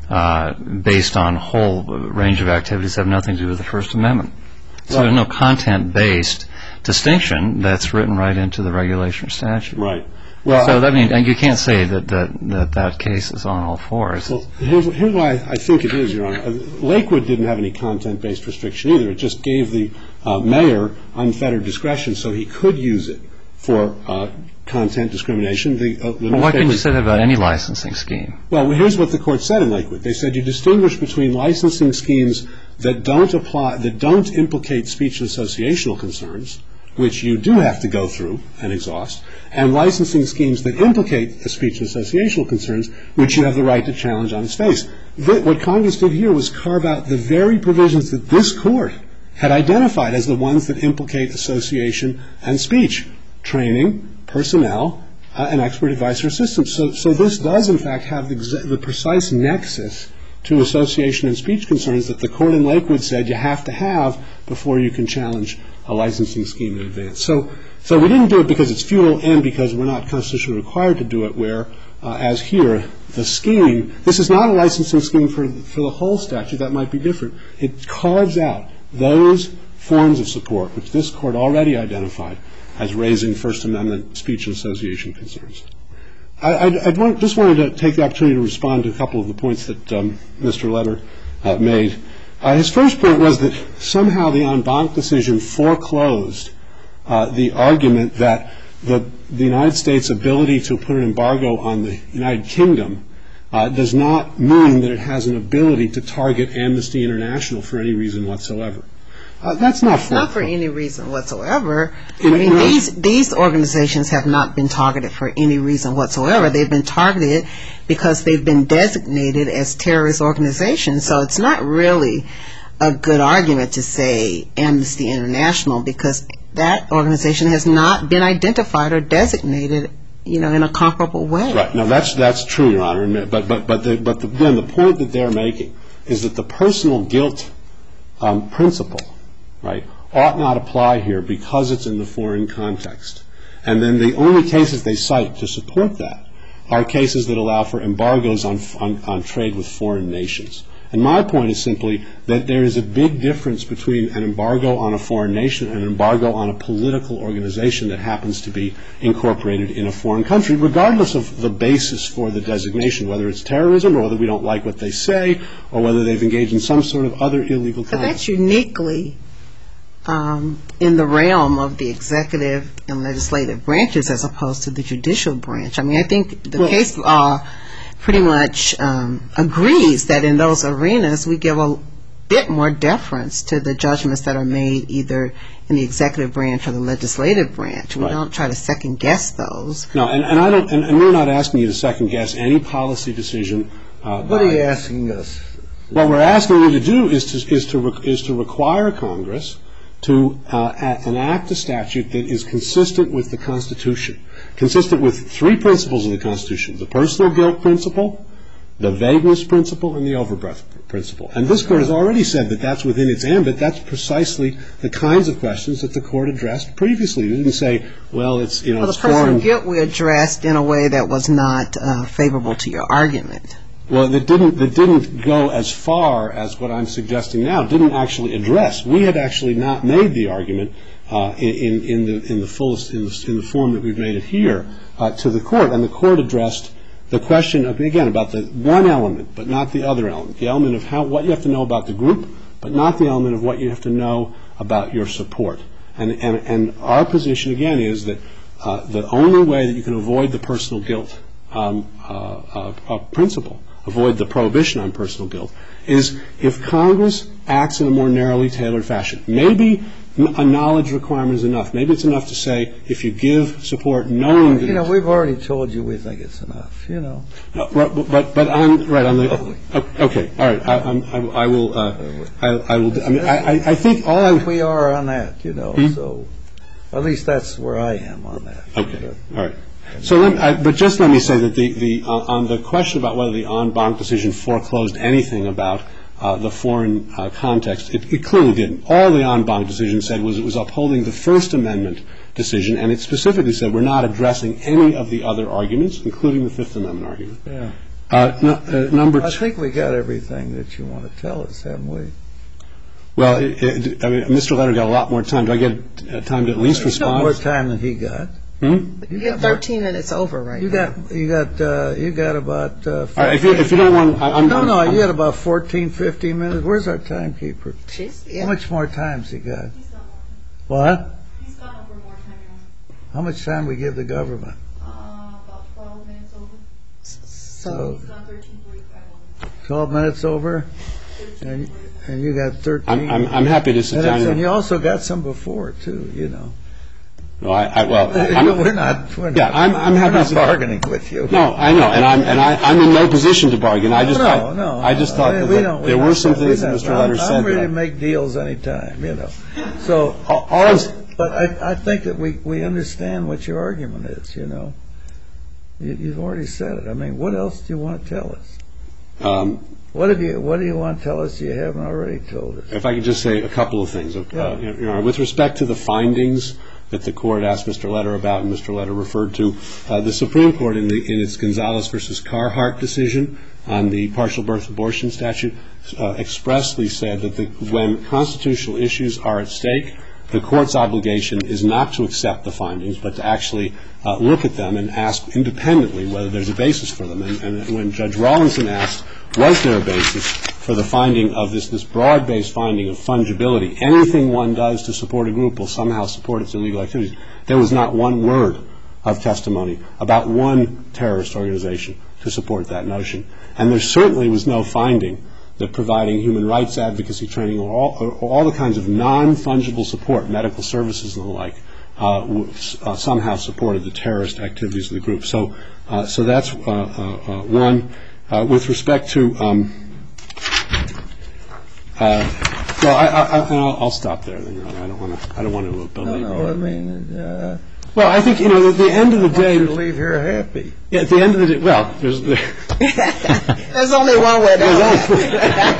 based on a whole range of activities that have nothing to do with the First Amendment. So there's no content-based distinction that's written right into the regulation or statute. Right. Well, so I mean, you can't say that case is on all fours. Well, here's why I think it is, Your Honor. Lakewood didn't have any content-based restriction either. It just gave the mayor unfettered discretion so he could use it for content discrimination. Well, why couldn't you say that about any licensing scheme? Well, here's what the court said in Lakewood. They said you distinguish between licensing schemes that don't implicate speech and associational concerns, which you do have to go through and exhaust, and licensing schemes that implicate the speech and associational concerns, which you have the right to challenge on its face. What Congress did here was carve out the very provisions that this court had identified as the ones that implicate association and speech: training, personnel, and expert advice or assistance. So this does, in fact, have the precise nexus to association and speech concerns that the court in Lakewood said you have to have before you can challenge a licensing scheme in advance. So we didn't do it because it's futile and because we're not constitutionally required to do it, where, as here, the scheme, this is not a licensing scheme for the whole statute. That might be different. It carves out those forms of support, which this court already identified as raising First Amendment speech and association concerns. I just wanted to take the opportunity to respond to a couple of the points that Mr. Letter made. His first point was that somehow the en banc decision foreclosed the argument that the United States' ability to put an embargo on the United Kingdom does not mean that it has an ability to target Amnesty International for any reason whatsoever. That's not Not for any reason whatsoever. I mean, these organizations have not been targeted for any reason whatsoever. They've been targeted because they've been designated as terrorist organizations. So it's not really a good argument to say Amnesty International, because that organization has not been identified or designated, in a comparable way. Right. No, that's true, Your Honor. But again, the point that they're making is that the personal guilt principle, right, ought not apply here because it's in the foreign context. And then the only cases they cite to support that are cases that allow for embargoes on trade with foreign nations. And my point is simply that there is a big difference between an embargo on a foreign nation and an embargo on a political organization that happens to be incorporated in a foreign country, regardless of the basis for the designation, whether it's terrorism or whether we don't like what they say or whether they've engaged in some sort of other illegal conduct. But that's uniquely in the realm of the executive and legislative branches as opposed to the judicial branch. I mean, I think the case law pretty much agrees that in those arenas we give a bit more deference to the judgments that are made either in the executive branch or the legislative branch. We don't try to second guess those. No, and we're not asking you to second guess any policy decision. What are you asking us? What we're asking you to do is to require Congress to enact a statute that is consistent with the Constitution, consistent with three principles of the Constitution: the personal guilt principle, the vagueness principle, and the overbreadth principle. And this Court has already said that that's within its ambit. That's precisely the kinds of questions that the Court addressed previously. It didn't say, well, it's, it's foreign. The personal guilt we addressed in a way that was not favorable to your argument. Well, that didn't go as far as what I'm suggesting now. It didn't actually address. We had actually not made the argument in the fullest in the form that we've made it here to the Court, and the Court addressed the question of, again, about the one element but not the other element, the element of what you have to know about the group, but not the element of what you have to know about your support. And our position again is that the only way that you can avoid the personal guilt principle, avoid the prohibition on personal guilt, is if Congress acts in a more narrowly tailored fashion. Maybe a knowledge requirement is enough. Maybe it's enough to say if you give support knowing that we've already told you we think it's enough. No, but I'm right on the. Okay, all right. I will. I mean, I think all I. We are on that, So at least that's where I am on that. Okay, all right. So, but just let me say that on the question about whether the en banc decision foreclosed anything about the foreign context. It clearly didn't. All the en banc decision said was it was upholding the First Amendment decision, and it specifically said we're not addressing any of the other arguments, including the Fifth Amendment argument. Yeah. Number two. I think we got everything that you want to tell us, haven't we? Well, Mr. Letter got a lot more time. Do I get time to at least respond? More time than he got. You get 13 minutes over right now. You got about. All right, if you don't want, you got about 14, 15 minutes. Where's our timekeeper? Yeah. How much more time's he got? He's got What? more. He's got over more time. How much time we give the government? About 12 minutes over. So He's got 13:45. 12 minutes over, and you got 13. I'm happy to sit down. And you also got some before too, you know. No, we're not. Yeah, I'm happy. We're not bargaining with you. No, I know, and I'm in no position to bargain. I just thought that there were some things that Mr. Letter said. I'm ready to make deals anytime, you know. So, but I think that we understand what your argument is, you know. You've already said it. I mean, what else do you want to tell us? What do you want to tell us you haven't already told us? If I could just say a couple of things. With respect to the findings that the court asked Mr. Letter about and Mr. Letter referred to, the Supreme Court in its Gonzalez versus Carhart decision on the partial birth abortion statute expressly said that when constitutional issues are at stake, the court's obligation is not to accept the findings, but to actually look at them and ask independently whether there's a basis for them. And when Judge Rawlinson asked, was there a basis for the finding of this broad-based finding of fungibility, anything one does to support a group will somehow support its illegal activities, there was not one word of testimony about one terrorist organization to support that notion. And there certainly was no finding that providing human rights advocacy training or all the kinds of non-fungible support, medical services and the like, somehow supported the terrorist activities of the group. So that's one. With respect to, I'll stop there. I don't want to belabor. No, I mean. Well, I think, at the end of the day. I want you to leave here happy. Yeah, at the end of the day, well, there's only one way to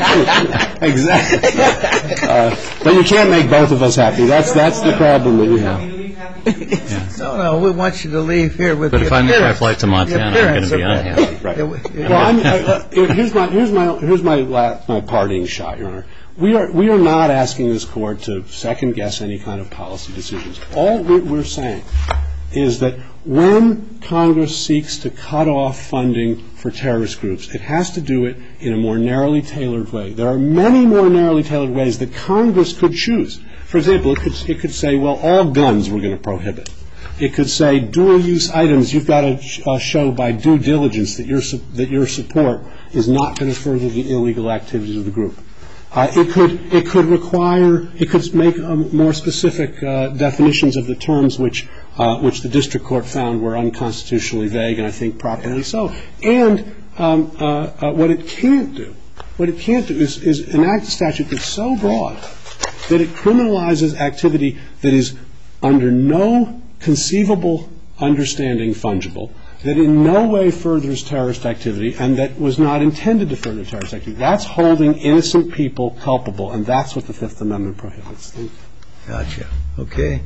Exactly. But you can't make both of us happy. That's the problem that you have. No, we want you to leave here with. But if I make my flight to Montana, I'm going to be unhappy. Right. Well, here's my parting shot, Your Honor. We are not asking this court to second guess any kind of policy decisions. All we're saying is that when Congress seeks to cut off funding for terrorist groups, it has to do it in a more narrowly tailored way. There are many more narrowly tailored ways that Congress could choose. For example, it could say, well, all guns we're going to prohibit. It could say dual-use items, you've got to show by due diligence that your support is not going to further the illegal activities of the group. It could make more specific definitions of the terms which the district court found were unconstitutionally vague, and I think properly so. And what it can't do is enact a statute that's so broad that it criminalizes activity that is under no conceivable understanding fungible, that in no way furthers terrorist activity, and that was not intended to further terrorist activity. That's holding innocent people culpable, and that's what the Fifth Amendment prohibits. Gotcha. Okay.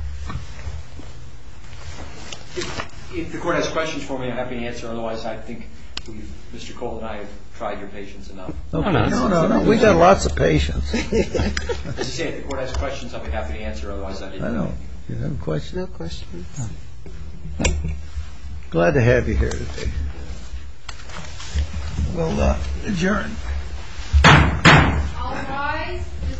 If the court has questions for me, I'm happy to answer. Otherwise, I think Mr. Cole and I have tried your patience enough. Okay. No. We got lots of patience. As I say, if the court has questions, I'll be happy to answer. Otherwise, I didn't. I know. You have questions? No questions. Glad to have you here today. We'll adjourn.